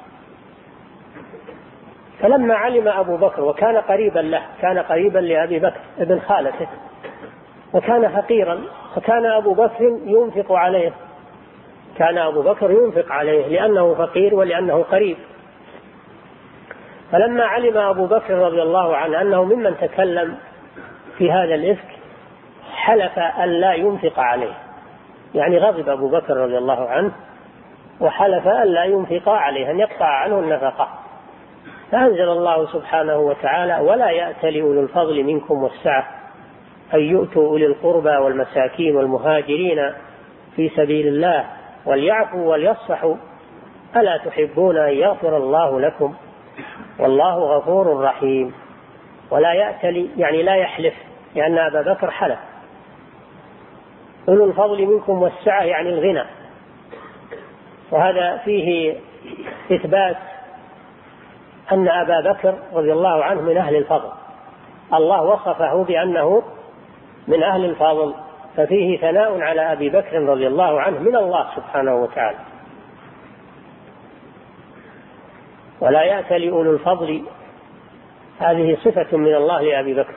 فلما علم أبو بكر، وكان قريبا له، كان قريبا لأبي بكر ابن خالته، وكان فقيرا، فكان أبو بكر ينفق عليه كان أبو بكر ينفق عليه لأنه فقير ولأنه قريب. فلما علم أبو بكر رضي الله عنه أنه ممن تكلم في هذا الإفك حلف أن لا ينفق عليه، يعني غضب أبو بكر رضي الله عنه وحلف أن لا ينفق عليه، أن يقطع عنه النفقة. فأنزل الله سبحانه وتعالى: ولا يأتل أولو الفضل منكم والسعة أن يؤتوا أولي القربى والمساكين والمهاجرين في سبيل الله وليعفوا وليصفحوا ألا تحبون أن يغفر الله لكم والله غفور رحيم. ولا يأتل يعني لا يحلف، لأن أبا بكر حلف. أولو الفضل منكم والسعة يعني الغنى، وهذا فيه إثبات أن أبا بكر رضي الله عنه من أهل الفضل، الله وصفه بأنه من أهل الفضل، ففيه ثناء على أبي بكر رضي الله عنه من الله سبحانه وتعالى. ولا يأتل أولو الفضل هذه صفة من الله لأبي بكر،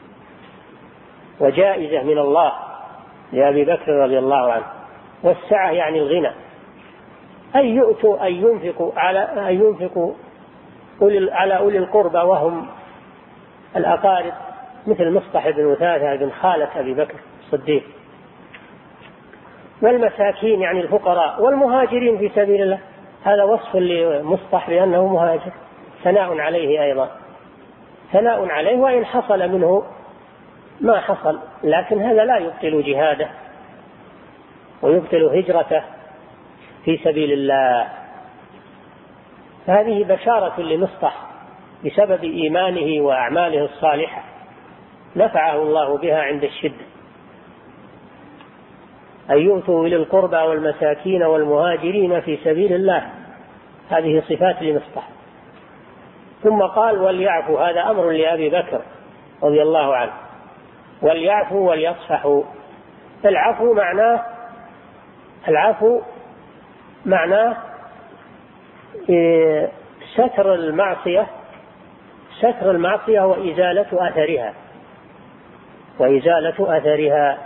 وجائزة من الله لأبي بكر رضي الله عنه. والسعة يعني الغنى، أن يؤتوا أن ينفقوا على أن ينفقوا على أولي القربى وهم الأقارب، مثل مصطح بن أثاثة بن خالة أبي بكر الصديق، والمساكين يعني الفقراء، والمهاجرين في سبيل الله. هذا وصف لمصطح بأنه مهاجر، ثناء عليه أيضا، ثناء عليه وإن حصل منه ما حصل، لكن هذا لا يبطل جهاده ويبطل هجرته في سبيل الله. هذه بشارة لمصطح بسبب إيمانه وأعماله الصالحة نفعه الله بها عند الشدة. أن يؤتوا إلى القربى والمساكين والمهاجرين في سبيل الله، هذه صفات لمصطح. ثم قال: وليعفوا، هذا أمر لأبي بكر رضي الله عنه، وليعفوا وليصفحوا. العفو معناه العفو معناه ستر المعصية ستر المعصية وإزالة أثرها وإزالة أثرها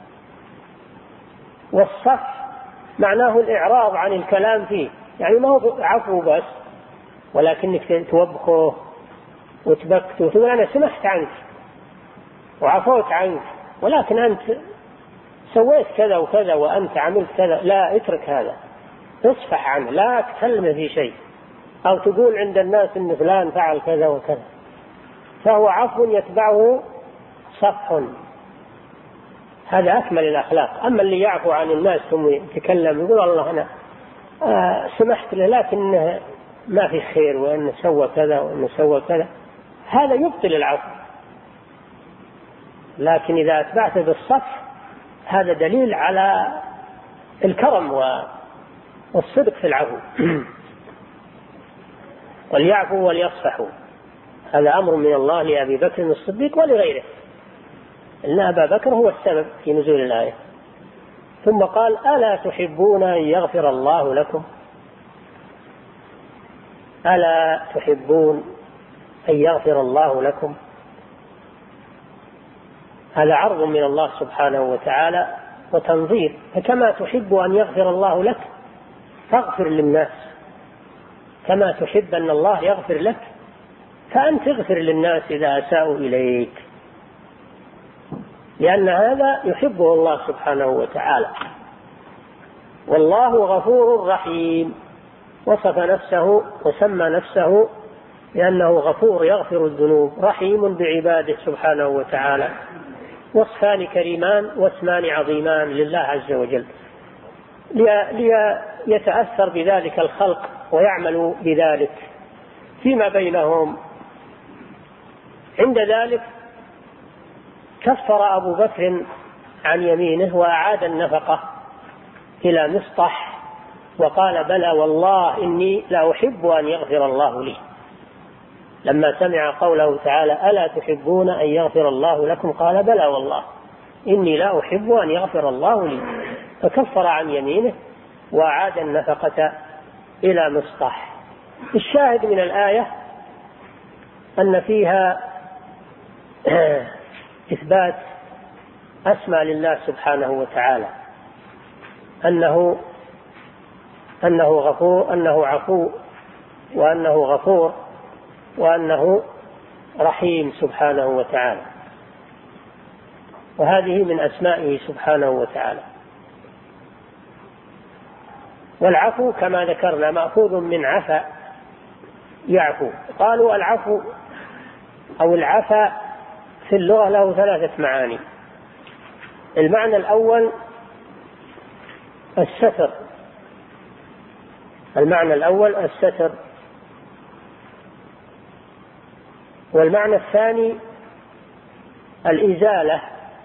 والصفح معناه الإعراض عن الكلام فيه، يعني ما هو عفو بس، ولكنك توبخه وتبكته وتقول أنا سمحت عنك وعفوت عنك ولكن أنت سويت كذا وكذا وأنت عملت كذا، لا، اترك هذا، اصفح عنه، لا تكلمه في شيء، أو تقول عند الناس إن فلان فعل كذا وكذا، فهو عفو يتبعه صفح. هذا أكمل الأخلاق. أما اللي يعفو عن الناس ثم يتكلم يقول الله أنا آه سمحت له لكن ما في خير وأنه سوى كذا وأنه سوى كذا، هذا يبطل العفو. لكن إذا أتبعته بالصفح هذا دليل على الكرم والصدق في العفو. وليعفوا وليصفحوا، هذا أمر من الله لأبي بكر الصديق ولغيره، إن أبا بكر هو السبب في نزول الآية. ثم قال ألا تحبون أن يغفر الله لكم؟ ألا تحبون أن يغفر الله لكم؟ هذا عرض من الله سبحانه وتعالى وتنظير، فكما تحب أن يغفر الله لك فاغفر للناس، كما تحب أن الله يغفر لك فأنت اغفر للناس إذا أساءوا إليك، لأن هذا يحبه الله سبحانه وتعالى. والله غفور رحيم، وصف نفسه وسمى نفسه لأنه غفور يغفر الذنوب، رحيم بعباده سبحانه وتعالى. وصفان كريمان واسمان عظيمان لله عز وجل، ليتأثر بذلك الخلق ويعملوا بذلك فيما بينهم. عند ذلك كفر أبو بكر عن يمينه وأعاد النفقة إلى مصطح وقال بلى والله إني لا أحب أن يغفر الله لي، لما سمع قوله تعالى ألا تحبون أن يغفر الله لكم قال بلى والله إني لا أحب أن يغفر الله لي، فكفر عن يمينه وأعاد النفقة إلى مصطح. الشاهد من الآية أن فيها إثبات أسمى لله سبحانه وتعالى، أنه أنه غفور، أنه عفو، وأنه غفور، وأنه رحيم سبحانه وتعالى، وهذه من أسمائه سبحانه وتعالى. والعفو كما ذكرنا مأخوذ من عفا يعفو. قالوا العفو أو العفا في اللغة له ثلاثة معاني. المعنى الأول الستر، المعنى الأول الستر، والمعنى الثاني الإزالة،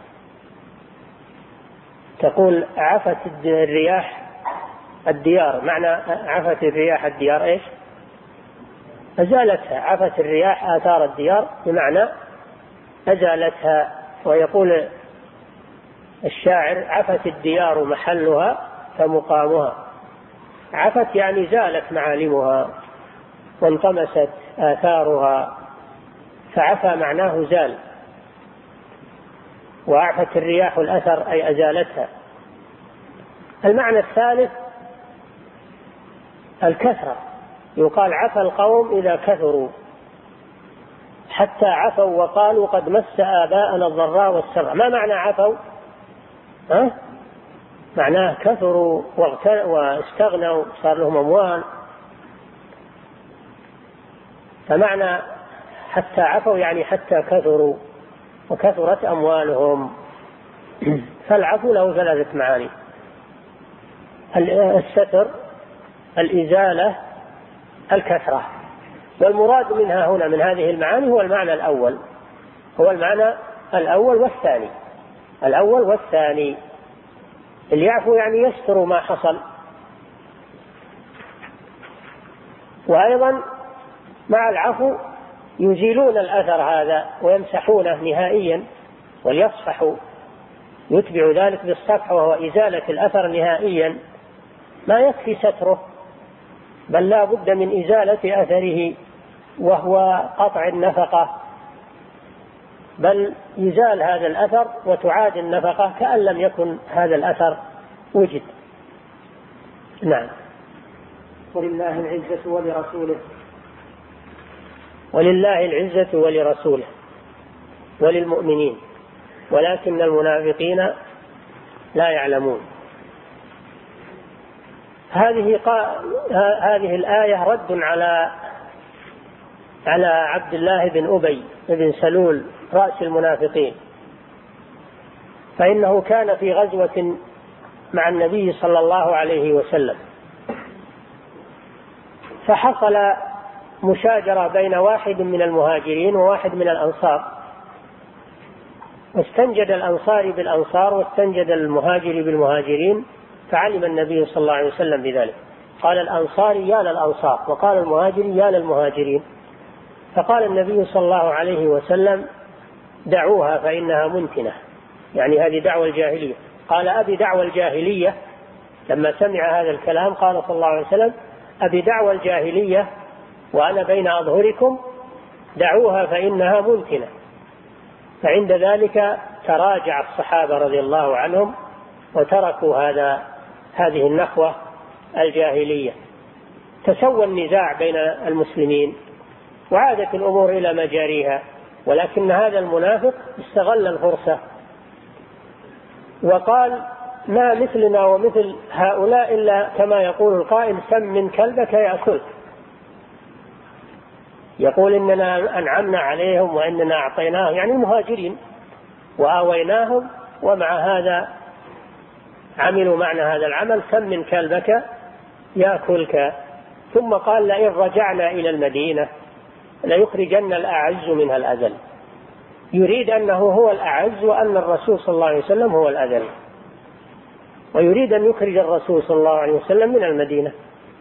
تقول عفت الرياح الديار، معنى عفت الرياح الديار إيش؟ أزالتها، عفت الرياح آثار الديار بمعنى أزالتها. ويقول الشاعر عفت الديار محلها فمقامها، عفت يعني زالت معالمها وانطمست آثارها، فعفى معناه زال. وأعفت الرياح الأثر أي أزالتها. المعنى الثالث الكثرة، يقال عفى القوم إذا كثروا، حتى عفوا وقالوا قد مس آباءنا الضراء والسراء. ما معنى عفوا؟ ها؟ معناه كثروا واستغنوا، صار لهم أموال. فمعنى حتى عفوا يعني حتى كثروا وكثرت أموالهم. فالعفو له ثلاثة معاني: الستر، الإزالة، الكثرة. والمراد منها هنا من هذه المعاني هو المعنى الأول، هو المعنى الأول والثاني، الأول والثاني. اللي يعفو يعني يستر ما حصل. وأيضا مع العفو يزيلون الأثر هذا ويمسحونه نهائيا، وليصفحوا، يتبع ذلك بالصفح وهو إزالة الأثر نهائيا. ما يكفي ستره، بل لا بد من إزالة أثره وهو قطع النفقة، بل يزال هذا الأثر وتعاد النفقة كأن لم يكن هذا الأثر وجد. نعم. ولله العزة ولرسوله ولله العزة ولرسوله وللمؤمنين. ولكن المنافقين لا يعلمون. هذه هذه الآية رد على على عبد الله بن أبي بن سلول رأس المنافقين، فإنه كان في غزوة مع النبي صلى الله عليه وسلم، فحصل مشاجرة بين واحد من المهاجرين وواحد من الأنصار، واستنجد الأنصاري بالأنصار واستنجد المهاجر بالمهاجرين، فعلم النبي صلى الله عليه وسلم بذلك، قال الأنصاري يا للأنصار وقال المهاجري يا للمهاجرين، فقال النبي صلى الله عليه وسلم دعوها فإنها منتنة، يعني هذه دعوة الجاهلية. قال أبي دعوة الجاهلية، لما سمع هذا الكلام قال صلى الله عليه وسلم أبي دعوة الجاهلية وأنا بين أظهركم، دعوها فإنها منتنة. فعند ذلك تراجع الصحابة رضي الله عنهم وتركوا هذا هذه النخوة الجاهلية، تسوى النزاع بين المسلمين وعادت الأمور إلى مجاريها، ولكن هذا المنافق استغل الفرصة وقال ما مثلنا ومثل هؤلاء إلا كما يقول القائل سم من كلبك يأكل، يقول إننا أنعمنا عليهم وإننا أعطيناهم، يعني المهاجرين وآويناهم، ومع هذا عملوا معنا هذا العمل، سم من كلبك يأكلك. ثم قال لئن رجعنا إلى المدينة ليخرجن الأعز منها الأذل، يريد أنه هو الأعز وأن الرسول صلى الله عليه وسلم هو الأذل، ويريد أن يخرج الرسول صلى الله عليه وسلم من المدينة.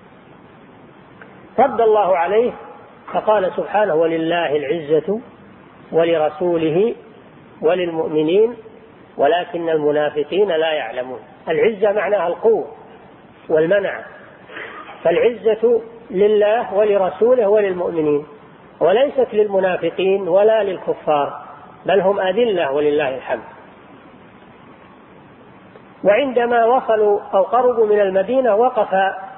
رد الله عليه فقال سبحانه ولله العزة ولرسوله وللمؤمنين ولكن المنافقين لا يعلمون. العزة معناها القوة والمنع، فالعزة لله ولرسوله وللمؤمنين، وليست للمنافقين ولا للكفار، بل هم أذلة ولله الحمد. وعندما وصلوا أو قربوا من المدينة وقف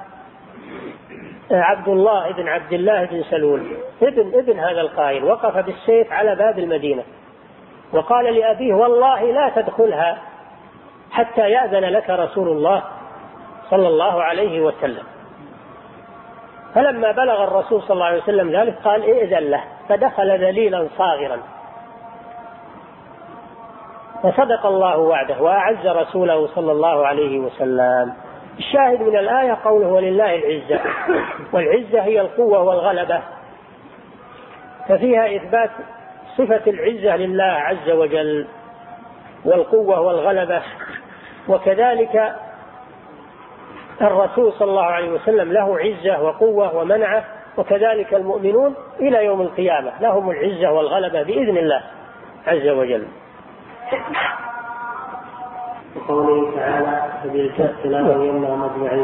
عبد الله بن عبد الله بن سلول ابن ابن هذا القائل، وقف بالسيف على باب المدينة وقال لأبيه والله لا تدخلها حتى يأذن لك رسول الله صلى الله عليه وسلم. فلما بلغ الرسول صلى الله عليه وسلم ذلك قال ائذن له، فدخل ذليلا صاغرا، وصدق الله وعده وأعز رسوله صلى الله عليه وسلم. الشاهد من الآية قوله ولله العزة، والعزة هي القوة والغلبة، ففيها إثبات صفة العزة لله عز وجل والقوة والغلبة، وكذلك الرسول صلى الله عليه وسلم له عزة وقوة ومنعة، وكذلك المؤمنون إلى يوم القيامة لهم العزة والغلبة بإذن الله عز وجل. وقوله تعالى فبالكأس لا يمنعهم أجمعين.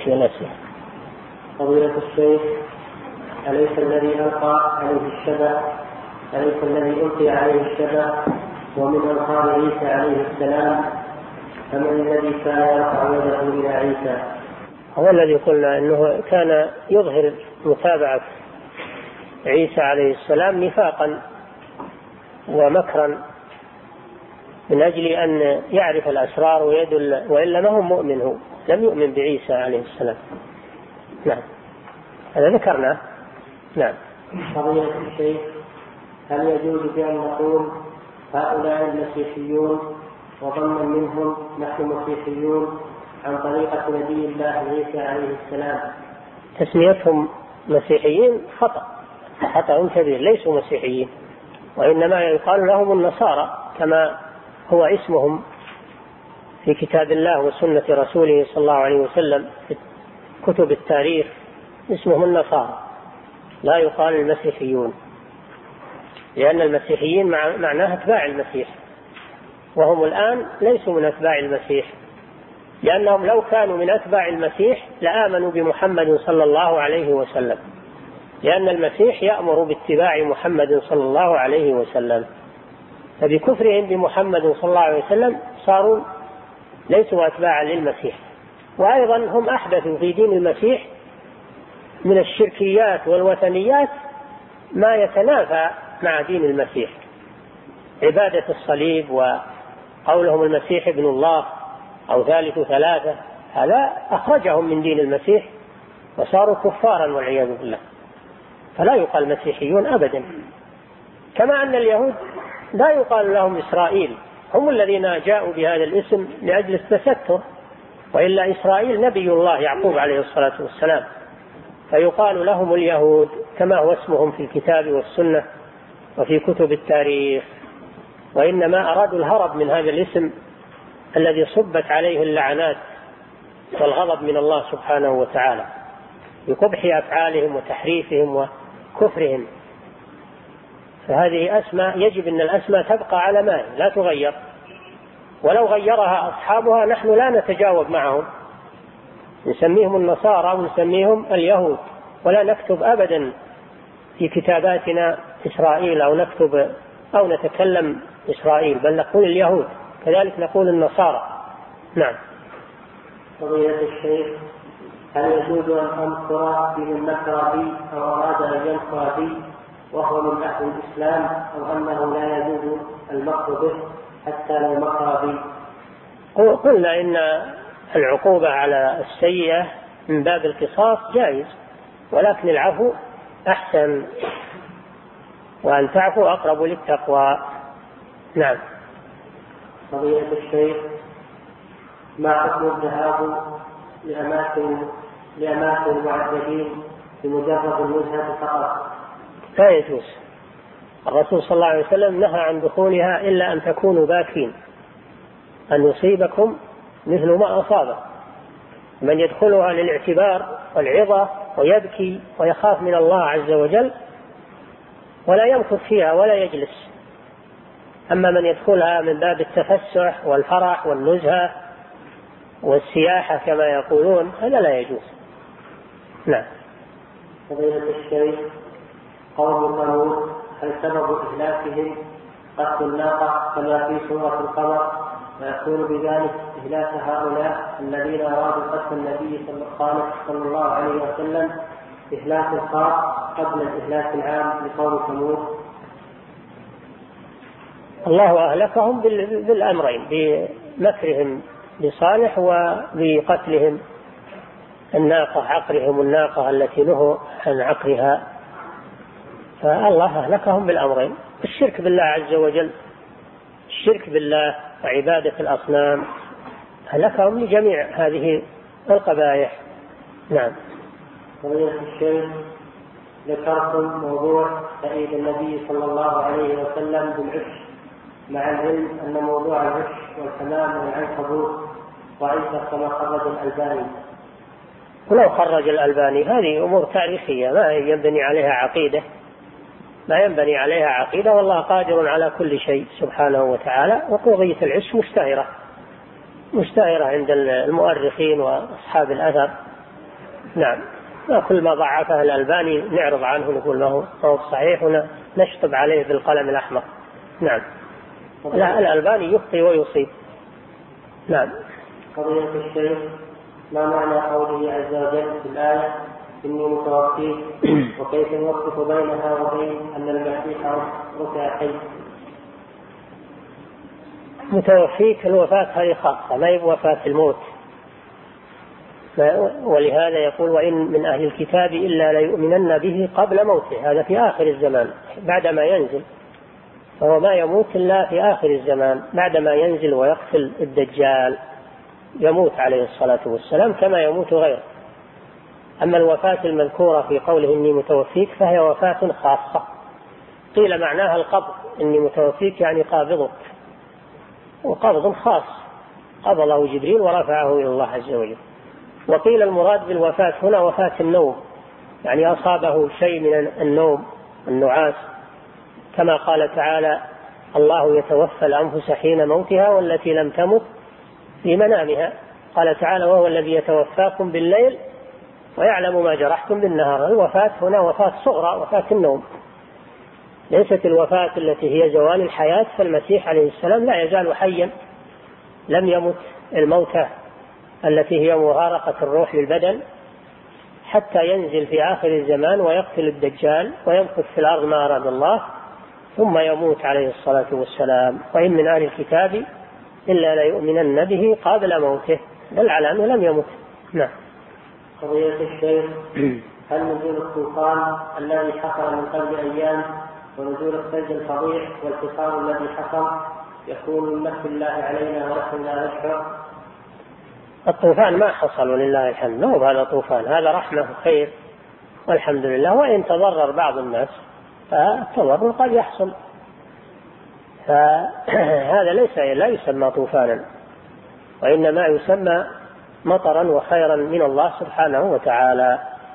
فضيلة الشيخ أليس الذي ألقى عليه الشبه أليس الذي ألقي عليه الشبه ومن ألقى عيسى عليه السلام، فمن الذي كان يرفع يده إلى عيسى؟ هو الذي قلنا أنه كان يظهر متابعة عيسى عليه السلام نفاقا ومكرا من أجل أن يعرف الأسرار ويدل، وإلا ما هو مؤمن، هو لم يؤمن بعيسى عليه السلام. نعم هذا ذكرناه. نعم. فضيلة الشيخ هل يجوز بأن نقول هؤلاء المسيحيون وظنا منهم نحن مسيحيون عن طريقة نبي الله عيسى عليه السلام؟ تسميتهم مسيحيين خطأ خطأ كبير، ليسوا مسيحيين، وإنما يقال لهم النصارى كما هو اسمهم في كتاب الله وسنة رسوله صلى الله عليه وسلم في كتب التاريخ، اسمهم النصارى، لا يقال المسيحيون، لأن المسيحيين معناها أتباع المسيح، وهم الآن ليسوا من أتباع المسيح، لأنهم لو كانوا من أتباع المسيح لآمنوا بمحمد صلى الله عليه وسلم، لأن المسيح يأمر باتباع محمد صلى الله عليه وسلم، فبكفرهم بمحمد صلى الله عليه وسلم صاروا ليسوا أتباعا للمسيح. وأيضا هم أحدثوا في دين المسيح من الشركيات والوثنيات ما يتنافى مع دين المسيح، عبادة الصليب قولهم المسيح ابن الله أو ثالث ثلاثة، هذا أخرجهم من دين المسيح وصاروا كفارا والعياذ بالله، فلا يقال مسيحيون أبدا. كما أن اليهود لا يقال لهم إسرائيل، هم الذين جاءوا بهذا الاسم لأجل التستر، وإلا إسرائيل نبي الله يعقوب عليه الصلاة والسلام، فيقال لهم اليهود كما هو اسمهم في الكتاب والسنة وفي كتب التاريخ. وإنما أرادوا الهرب من هذا الاسم الذي صبت عليه اللعنات والغضب من الله سبحانه وتعالى بقبح أفعالهم وتحريفهم وكفرهم. فهذه أسماء يجب أن الأسماء تبقى على ما لا تغير، ولو غيرها أصحابها نحن لا نتجاوب معهم، نسميهم النصارى ونسميهم اليهود، ولا نكتب أبدا في كتاباتنا إسرائيل أو نكتب أو نتكلم إسرائيل، بل نقول اليهود، كذلك نقول النصارى. نعم. فضيلة الشيخ، هل يجوز أن أنكر بمن نكر بي أو أراد أن ينكر بي وهو من أهل الإسلام، أو أنه لا يجوز المكر به حتى لو مكر بي؟ قلنا إن العقوبة على السيئة من باب القصاص جائز، ولكن العفو أحسن، وأن تعفو أقرب للتقوى. نعم. فضيلة الشيخ، ما حكم الذهاب لأماكن لأماكن المعذبين بمجرد النزهة فقط؟ لا يجوز. الرسول صلى الله عليه وسلم نهى عن دخولها إلا أن تكونوا باكين، أن يصيبكم مثل ما أصابه. من يدخلها للاعتبار والعظة ويبكي ويخاف من الله عز وجل ولا يمكث فيها ولا يجلس. أما من يدخلها من باب التفسح والفرح والنزهة والسياحة كما يقولون، هذا لا يجوز. نعم. فضيلة الشيخ، قوم ثمود هل سبب إهلاكهم قتل الناقة كما في سورة القمر، ويكون بذلك إهلاك هؤلاء الذين أرادوا قتل النبي صلى الله عليه وسلم إهلاك خاص قبل الإهلاك العام لقوم ثمود؟ الله أهلكهم بالأمرين، بمكرهم بصالح وبقتلهم الناقة، عقرهم الناقة التي نهوا عن عقرها، فالله أهلكهم بالأمرين: الشرك بالله عز وجل، الشرك بالله وعبادة الأصنام، أهلكهم لجميع هذه القبائح. نعم. فضيلة الشيخ، ذكرتم موضوع تأييد النبي صلى الله عليه وسلم بالعش، مع العلم أن موضوع العش والحمام والعنكبوت ضعيف كما خرج الألباني. ولو خرج الألباني هذه أمور تاريخية ما ينبني عليها عقيدة، ما ينبني عليها عقيدة، والله قادر على كل شيء سبحانه وتعالى. وقضية العش مشتهرة مشتهرة عند المؤرخين وأصحاب الأثر. نعم. كل ما ضعفه الألباني نعرض عنه نقول له هو صحيح ونشطب عليه بالقلم الأحمر. نعم. لا، الألباني يخطئ ويصيب. نعم. قضية الشيخ، ما معنى قوله عز وجل في الآية إني متوفيك، وكيف نوفق بينها وبين أن المسيح رفع حي؟ متوفيك الوفاة هذه خاصة، ما هي وفاة الموت، ولهذا يقول وإن من أهل الكتاب إلا ليؤمنن به قبل موته، هذا في آخر الزمان بعدما ينزل، فهو ما يموت إلا في آخر الزمان بعدما ينزل ويقتل الدجال، يموت عليه الصلاة والسلام كما يموت غيره. أما الوفاة المذكورة في قوله إني متوفيك فهي وفاة خاصة، قيل معناها القبض، إني متوفيك يعني قابضك، وقبض خاص قبضه جبريل ورفعه إلى الله عز وجل. وقيل المراد بالوفاة هنا وفاة النوم، يعني أصابه شيء من النوم النعاس، كما قال تعالى الله يتوفى الأنفس حين موتها والتي لم تمت في منامها. قال تعالى وهو الذي يتوفاكم بالليل ويعلم ما جرحتم بالنهار. الوفاة هنا وفاة صغرى، وفاة النوم، ليست الوفاة التي هي زوال الحياة، فالمسيح عليه السلام لا يزال حيا، لم يمت الموتى التي هي مغارقة الروح للبدن، حتى ينزل في آخر الزمان ويقتل الدجال ويمكث في الأرض ما أراد الله ثم يموت عليه الصلاة والسلام. وإن من أهل الكتاب إلا ليؤمنن به قبل موته، بل على أنه لم يمت. نعم. قضية الشيخ، هل نزول الطوفان الذي حصل من قبل أيام ونزول الثلج الفظيع والحصار الذي حصل يكون من مكر الله علينا ونحن لا نشعر؟ الطوفان ما حصل ولله الحمد، مو هذا طوفان، هذا رحمة وخير والحمد لله. وإن تضرر بعض الناس فالتضرر قد يحصل، فهذا ليس لا يسمى طوفانا، وإنما يسمى مطرا وخيرا من الله سبحانه وتعالى.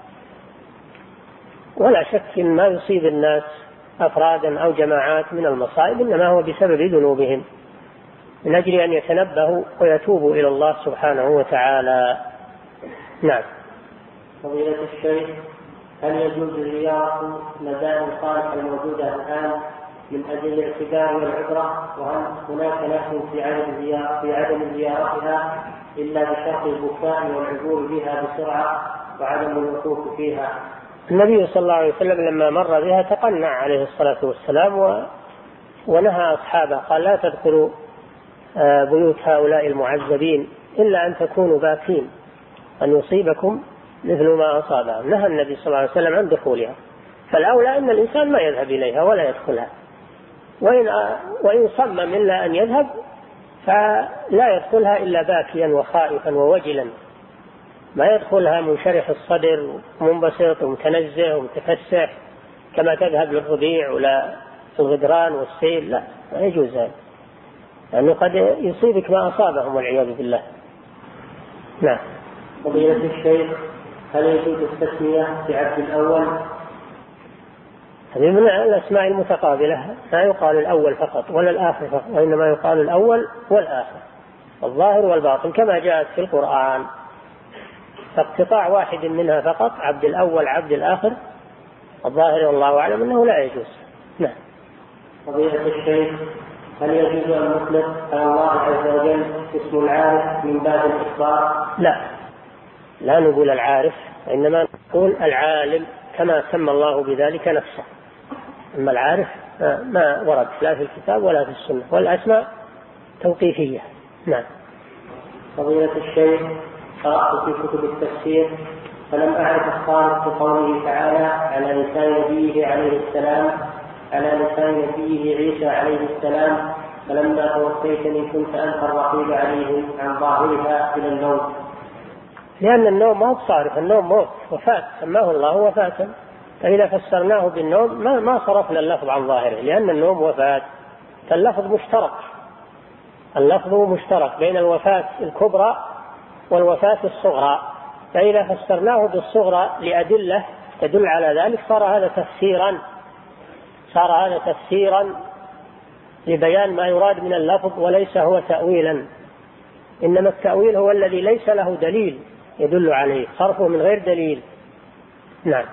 ولا شك إن ما يصيب الناس أفرادا أو جماعات من المصائب إنما هو بسبب ذنوبهم، من أجل أن يتنبهوا ويتوبوا إلى الله سبحانه وتعالى. نعم. فضيلة الشيخ، هل يجوز زيارة مدائن الصالح الموجودة الآن من أجل الاعتبار والعبرة؟ وهل هناك نهي في عدم زيارة في عدم زيارتها إلا بشرط البكاء والعبور بها بسرعة وعدم الوقوف فيها؟ النبي صلى الله عليه وسلم لما مر بها تقنع عليه الصلاة والسلام و... ونهى أصحابه، قال لا تدخلوا بيوت هؤلاء المعذبين إلا أن تكونوا باكين أن يصيبكم مثل ما أصابهم. نهى النبي صلى الله عليه وسلم عن دخولها، فالأولى أن الإنسان ما يذهب إليها ولا يدخلها، وإن, وإن صمم إلا أن يذهب فلا يدخلها إلا باكيا وخائفا ووجلا، ما يدخلها منشرح الصدر ومنبسط ومتنزه ومتفسح كما تذهب للربيع ولا الغدران والسيل، لا، ما يجوز هذا، لأنه قد يصيبك ما أصابهم والعياذ بالله. نعم. فضيلة الشيخ، هل يجوز التسمية بعبد الأول؟ هذه من الأسماء المتقابلة، لا يقال الأول فقط ولا الآخر فقط، وإنما يقال الأول والآخر، الظاهر والباطن كما جاءت في القرآن، فاقتطاع واحد منها فقط، عبد الأول عبد الآخر، الظاهر والله أعلم أنه لا يجوز. نعم. فضيلة الشيخ، هل يجوز أن نطلق على الله عز وجل اسم العارف من باب الإخبار؟ لا، لا نقول العارف، وإنما نقول العالم كما سمى الله بذلك نفسه. أما العارف ما ورد لا في الكتاب ولا في السنة، والأسماء توقيفية. نعم. فضيلة الشيخ، قرأت في كتب التفسير فلم أعرف الصارف بقوله تعالى على لسان نبيه عليه السلام على لسان نبيه عيسى عليه السلام فلما توفيتني كنت أنت الرقيب عليهم عن ظاهرها إلى النوم. لأن النوم ما هو صارف، النوم موت وفاة، سماه الله وفاة، فإذا فسرناه بالنوم ما, ما صرفنا اللفظ عن ظاهره، لأن النوم وفاة، فاللفظ مشترك، اللفظ مشترك بين الوفاة الكبرى والوفاة الصغرى، فإذا فسرناه بالصغرى لأدلة تدل على ذلك صار هذا تفسيرا صار هذا تفسيرا لبيان ما يراد من اللفظ، وليس هو تأويلا، إنما التأويل هو الذي ليس له دليل يدل عليه، صرفه من غير دليل. نعم.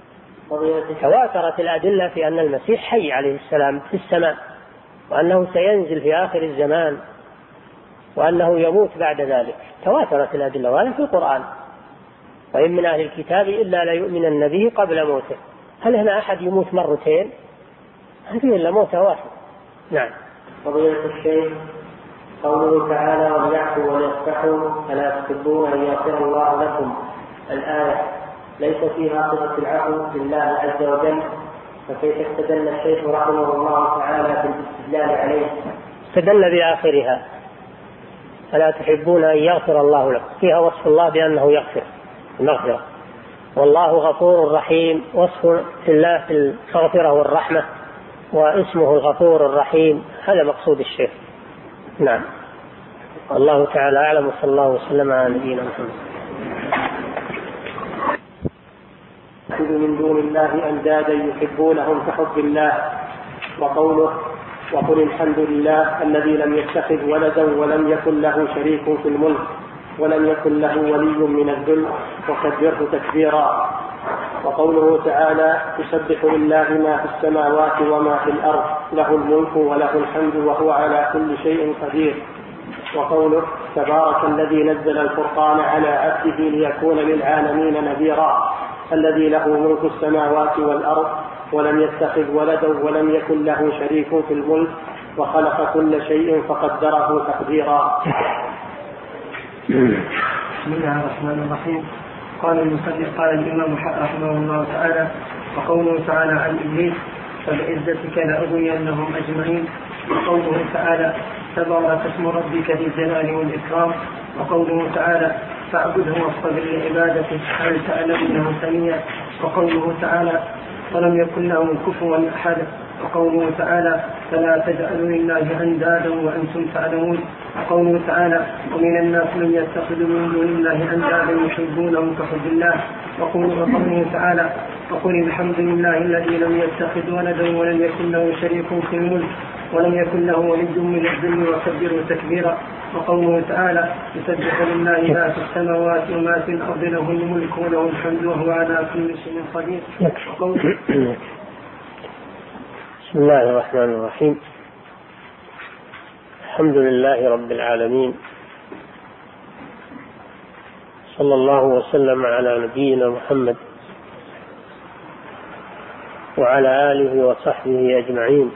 تواترت الأدلة في أن المسيح حي عليه السلام في السماء، وأنه سينزل في آخر الزمان، وأنه يموت بعد ذلك، تواترت الأدلة، وهذا في القرآن. وإن من أهل الكتاب إلا ليؤمنن به قبل موته. هل هنا أحد يموت مرتين؟ هذه إلا موت واحد. نعم. فضيلة الشيخ، قوله تعالى وليعفوا وليصفحوا ألا تحبون أن يغفر الله لكم، الآية ليس فيها صفة العفو لله عز وجل، فكيف استدل الشيخ رحمه الله تعالى بالاستدلال عليه؟ استدل بآخرها ألا تحبون أن يغفر الله لكم، فيها وصف الله بأنه يغفر المغفرة، والله غفور رحيم، وصف الله في المغفرة والرحمة، واسمه الغفور الرحيم، هذا مقصود الشيخ. نعم. الله تعالى أعلم، وصلى الله وسلم على نبينا محمد. من دون الله أندادا يحبونهم كحب الله، وقوله وقل الحمد لله الذي لم يتخذ ولدا ولم يكن له شريك في الملك ولم يكن له ولي من الذل وكبره تكبيرا. وقوله تعالى يسبح لله ما في السماوات وما في الأرض له الملك وله الحمد وهو على كل شيء قدير. وقوله تبارك الذي نزل الفرقان على عبده ليكون للعالمين نذيرا الذي له ملك السماوات والأرض ولم يتخذ ولدا ولم يكن له شريك في الملك وخلق كل شيء فقدره تقديرا. بسم الله الرحمن الرحيم. قال المصنف قال الإمام رحمه الله تعالى: وقوله تعالى عن إبليس: فبعزتك لأغوينهم أجمعين. وقوله تعالى: تبارك اسم ربك ذي الجلال والإكرام. وقوله تعالى: فاعبده واصطبر لعبادته هل تعلم له سميا. وقوله تعالى: ولم يكن له كفوا أحد. وقوله تعالى: فلا تجعلوا لله أندادا وأنتم تعلمون. وقوله تعالى: ومن الناس من يتخذ من دون الله أندادا يحبونهم كحب الله. وقوله تعالى: وقل الحمد لله الذي لم يتخذ ولدا ولم يكن له شريك في الملك ولم يكن له ولي من الذل وكبره تكبيرا. وقوله تعالى: يسبح لله ما في السماوات وما في الأرض له الملك وله الحمد وهو على كل شيء قدير. بسم الله الرحمن الرحيم. الحمد لله رب العالمين، صلى الله وسلم على نبينا محمد وعلى آله وصحبه أجمعين.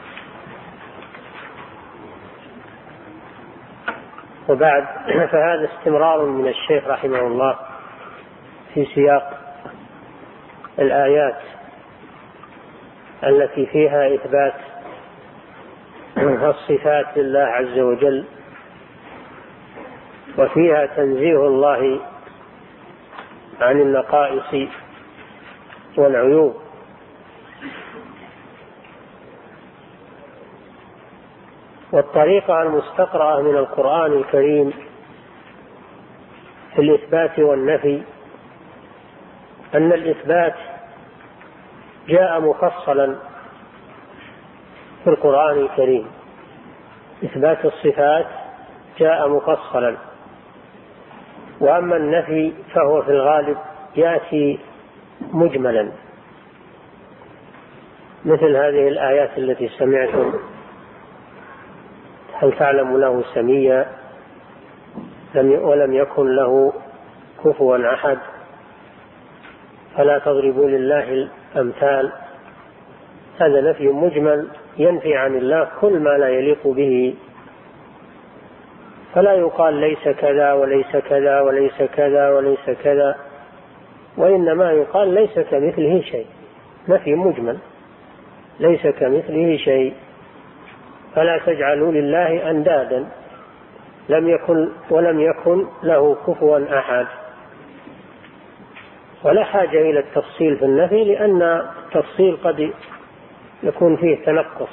وبعد، فهذا استمرار من الشيخ رحمه الله في سياق الآيات التي فيها إثبات الصفات لله عز وجل، وفيها تنزيه الله عن النقائص والعيوب. والطريقة المستقرأة من القرآن الكريم في الإثبات والنفي أن الإثبات جاء مفصلا في القرآن الكريم، إثبات الصفات جاء مفصلا، وأما النفي فهو في الغالب يأتي مجملا، مثل هذه الآيات التي سمعتم: هل تعلم له سميا، ولم يكن له كفوا أحد، فلا تضربوا لله الأمثال. هذا نفي مجمل ينفي عن الله كل ما لا يليق به، فلا يقال ليس كذا وليس كذا وليس كذا وليس كذا، وإنما يقال ليس كمثله شيء. نفي مجمل، ليس كمثله شيء. فلا تجعلوا لله أندادا لم يكن ولم يكن له كفوا أحد. ولا حاجة إلى التفصيل في النفي، لأن التفصيل قد يكون فيه تنقص.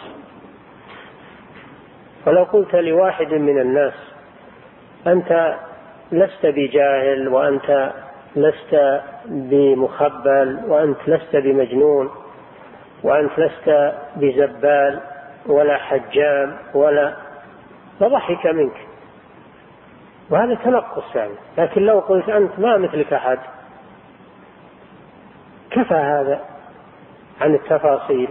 ولو قلت لواحد من الناس: أنت لست بجاهل، وأنت لست بمخبل، وأنت لست بمجنون، وأنت لست بزبال ولا حجام ولا، فضحك منك، وهذا تنقص يعني. لكن لو قلت: أنت ما مثلك أحد، كفى هذا عن التفاصيل.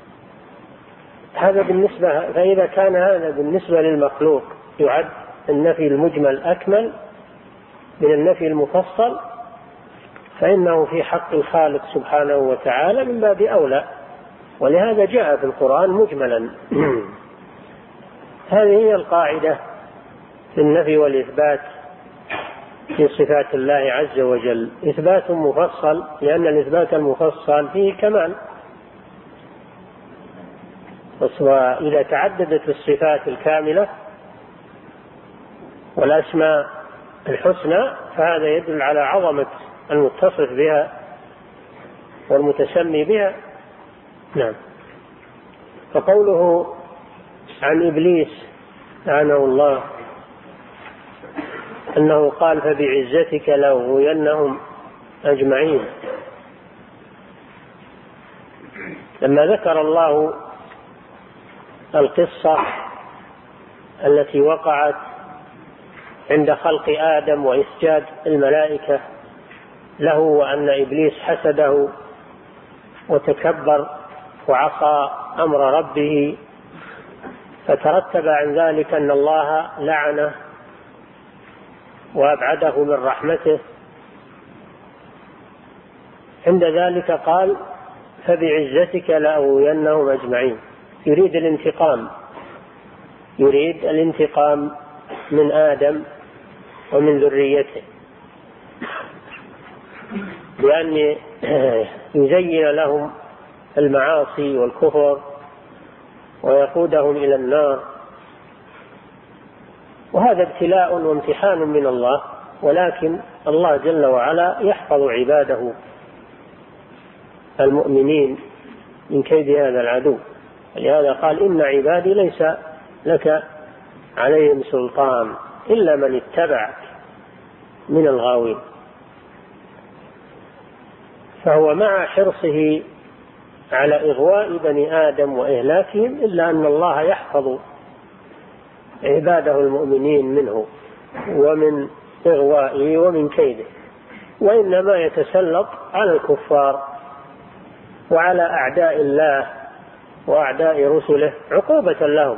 هذا بالنسبة، فإذا كان هذا بالنسبة للمخلوق يعد النفي المجمل أكمل من النفي المفصل، فإنه في حق الخالق سبحانه وتعالى من باب أولى، ولهذا جاء في القرآن مجملا. هذه هي القاعدة في النفي والإثبات في صفات الله عز وجل: إثبات مفصل، لأن الإثبات المفصل فيه كمال. وإذا تعددت الصفات الكاملة والأسماء الحسنى فهذا يدل على عظمة المتصف بها والمتسمي بها. نعم. فقوله عن إبليس لعنه الله أنه قال: فبعزتك لأغوينهم أجمعين. لما ذكر الله القصة التي وقعت عند خلق آدم وإسجاد الملائكة له، وأن إبليس حسده وتكبر وعصى أمر ربه، فترتب عن ذلك أن الله لعنه وأبعده من رحمته. عند ذلك قال: فبعزتك لأغوينهم أجمعين، يريد الانتقام يريد الانتقام من آدم ومن ذريته، بأن يزين لهم المعاصي والكفر ويقودهم إلى النار. وهذا ابتلاء وامتحان من الله، ولكن الله جل وعلا يحفظ عباده المؤمنين من كيد هذا العدو. لهذا قال إن عبادي ليس لك عليهم سلطان إلا من اتبعك من الغاوين. فهو مع حرصه على إغواء بني آدم وإهلاكهم إلا أن الله يحفظ عباده المؤمنين منه ومن إغوائه ومن كيده، وإنما يتسلط على الكفار وعلى أعداء الله وأعداء رسله عقوبة لهم.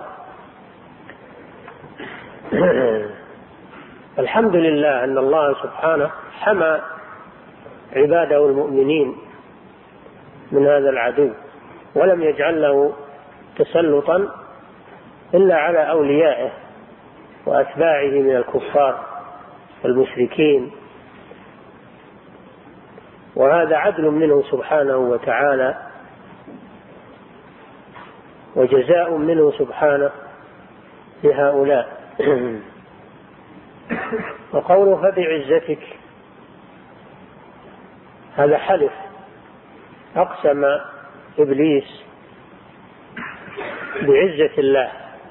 الحمد لله أن الله سبحانه حمى عباده المؤمنين من هذا العدو، ولم يجعل له تسلطا إلا على أوليائه وأتباعه من الكفار والمشركين. وهذا عدل منه سبحانه وتعالى وجزاء منه سبحانه لهؤلاء. وقوله فبعزتك هذا حلف، أقسم إبليس بعزة الله،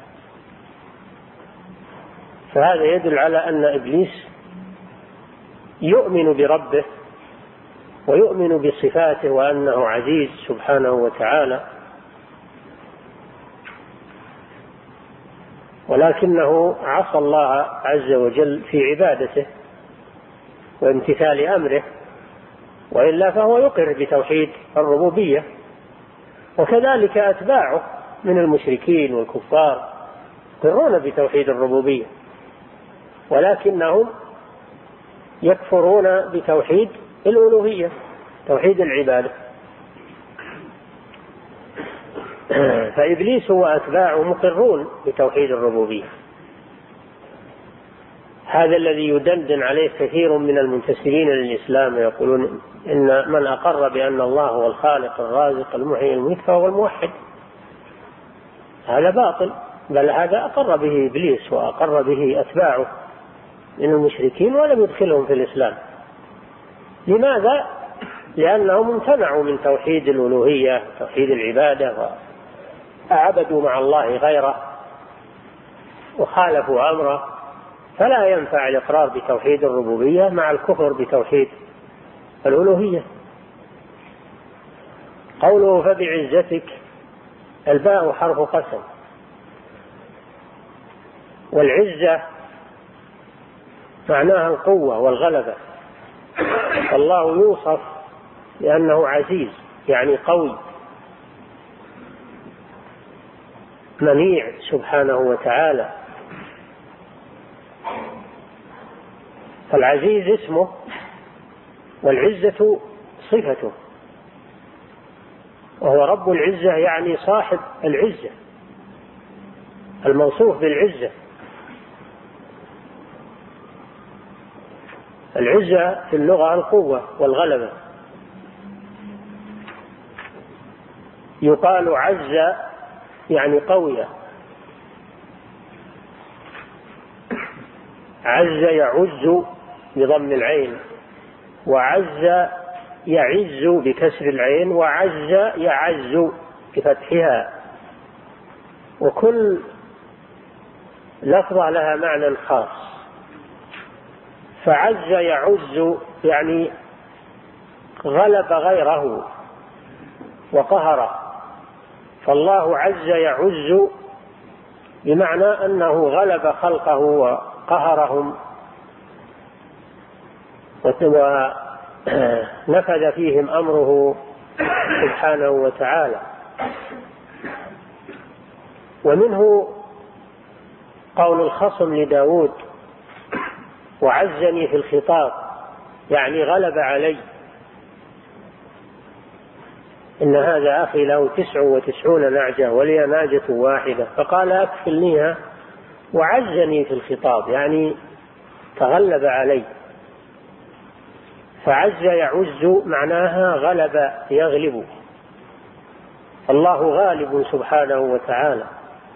فهذا يدل على أن إبليس يؤمن بربه ويؤمن بصفاته وأنه عزيز سبحانه وتعالى، ولكنه عصى الله عز وجل في عبادته وامتثال أمره، وإلا فهو يقر بتوحيد الربوبية. وكذلك أتباعه من المشركين والكفار يقرون بتوحيد الربوبية، ولكنهم يكفرون بتوحيد الألوهية، توحيد العبادة. فإبليس وأتباعه مقرون بتوحيد الربوبية. هذا الذي يدندن عليه كثير من المنتسبين للإسلام، يقولون إن من أقر بأن الله هو الخالق الرازق المحيي المميت فهو الموحد. هذا باطل، بل هذا أقر به إبليس وأقر به أتباعه من المشركين ولم يدخلهم في الإسلام. لماذا؟ لأنهم امتنعوا من توحيد الألوهية توحيد العبادة وأعبدوا مع الله غيره وخالفوا أمره، فلا ينفع الإقرار بتوحيد الربوبية مع الكفر بتوحيد الألوهية. قوله فبعزتك الباء حرف قسم، والعزة معناها القوة والغلبة، الله يوصف لأنه عزيز يعني قوي منيع سبحانه وتعالى. فالعزيز اسمه والعزة صفته، وهو رب العزة يعني صاحب العزة الموصوف بالعزة. العزة في اللغة القوة والغلبة. يقال عز يعني قوية، عز يعز بضم العين، وعز يعز بكسر العين، وعز يعز بفتحها، وكل لفظة لها معنى خاص. فعز يعز يعني غلب غيره وقهره، فالله عز يعز بمعنى أنه غلب خلقه وقهرهم ونفذ فيهم أمره سبحانه وتعالى. ومنه قول الخصم لداود وعزني في الخطاب، يعني غلب علي. إن هذا أخي له تسع وتسعون نعجة ولي ناجة واحدة، فقال أكفلنيها وعزني في الخطاب يعني تغلب علي. فعز يعز معناها غلب يغلب، الله غالب سبحانه وتعالى،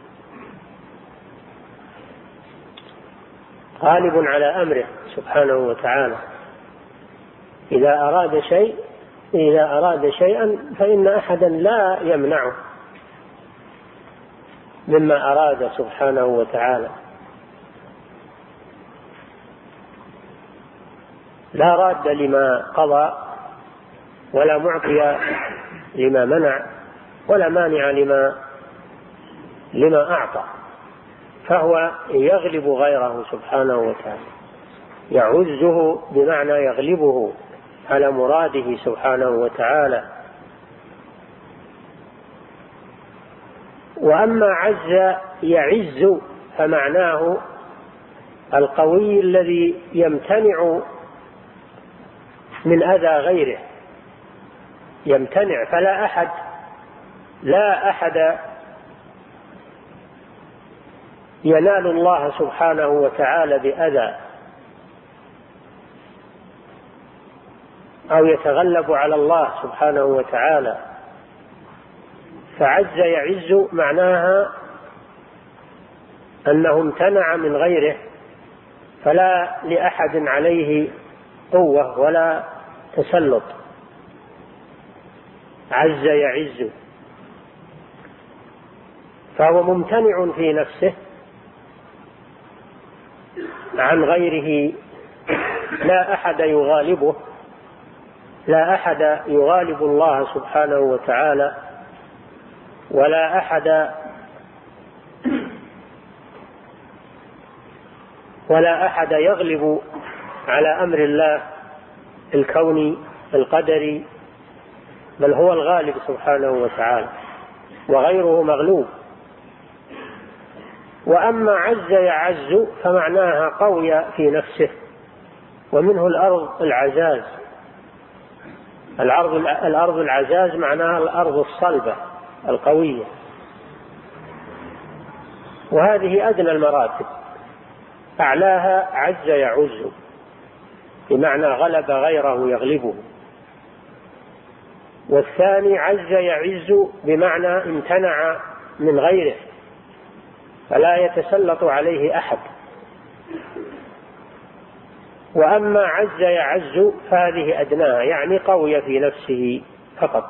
غالب على أمره سبحانه وتعالى. إذا أراد شيء إذا أراد شيئا فإن أحدا لا يمنعه مما أراد سبحانه وتعالى. لا راد لما قضى ولا معطي لما منع ولا مانع لما لما أعطى، فهو يغلب غيره سبحانه وتعالى، يعزه بمعنى يغلبه على مراده سبحانه وتعالى. وأما عز يعز فمعناه القوي الذي يمتنع من أذى غيره، يمتنع، فلا أحد لا أحد ينال الله سبحانه وتعالى بأذى أو يتغلب على الله سبحانه وتعالى. فعز يعز معناها أنه امتنع من غيره، فلا لأحد عليه قوة ولا تسلط. عز يعز فهو ممتنع في نفسه عن غيره، لا أحد يغالبه، لا أحد يغالب الله سبحانه وتعالى، ولا أحد ولا أحد يغلب على أمر الله الكوني القدري، بل هو الغالب سبحانه وتعالى وغيره مغلوب. وأما عز يعز فمعناها قوي في نفسه، ومنه الأرض العزاز. الأرض الأرض العزاز معناها الأرض الصلبة القوية، وهذه أدنى المراتب، أعلاها عز يعز بمعنى غلب غيره يغلبه. والثاني عز يعز بمعنى امتنع من غيره فلا يتسلط عليه أحد. وأما عز يعز فهذه أدناها يعني قوي في نفسه فقط.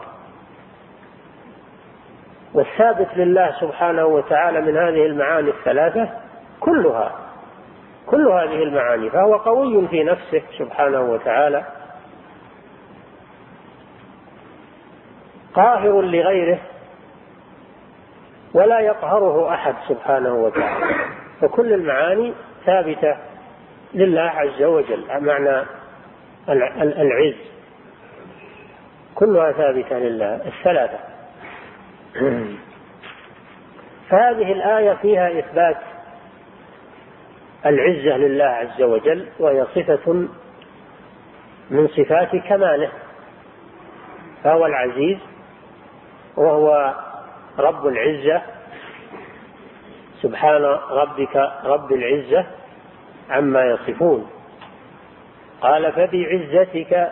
والثابت لله سبحانه وتعالى من هذه المعاني الثلاثة كلها كل هذه المعاني، فهو قوي في نفسه سبحانه وتعالى، قاهر لغيره ولا يقهره أحد سبحانه وتعالى. فكل المعاني ثابتة لله عز وجل، معنى العز كلها ثابتة لله الثلاثة. فهذه الآية فيها إثبات العزة لله عز وجل، وهي صفة من صفات كماله، فهو العزيز وهو رب العزة، سبحان ربك رب العزة عما يصفون. قال فبعزتك،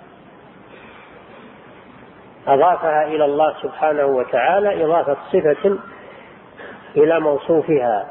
أضافها إلى الله سبحانه وتعالى إضافة صفة إلى موصوفها.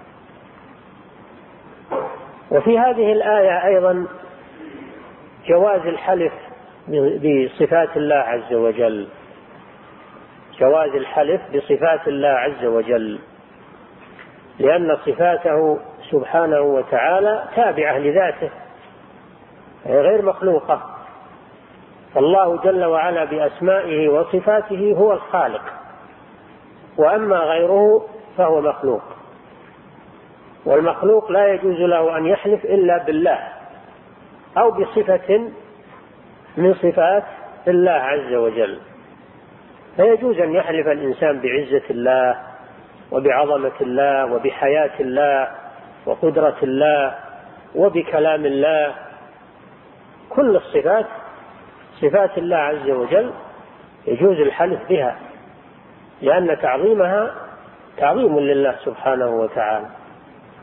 وفي هذه الآية أيضا جواز الحلف بصفات الله عز وجل، جواز الحلف بصفات الله عز وجل، لأن صفاته سبحانه وتعالى تابعة لذاته غير مخلوقة. فالله جل وعلا بأسمائه وصفاته هو الخالق، وأما غيره فهو مخلوق، والمخلوق لا يجوز له أن يحلف إلا بالله أو بصفة من صفات الله عز وجل. فيجوز أن يحلف الإنسان بعزة الله وبعظمة الله وبحياة الله وقدرة الله وبكلام الله، كل الصفات صفات الله عز وجل يجوز الحلف بها، لأن تعظيمها تعظيم لله سبحانه وتعالى.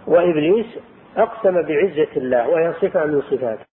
وإبليس أقسم بعزة الله وهي صفة من صفاته.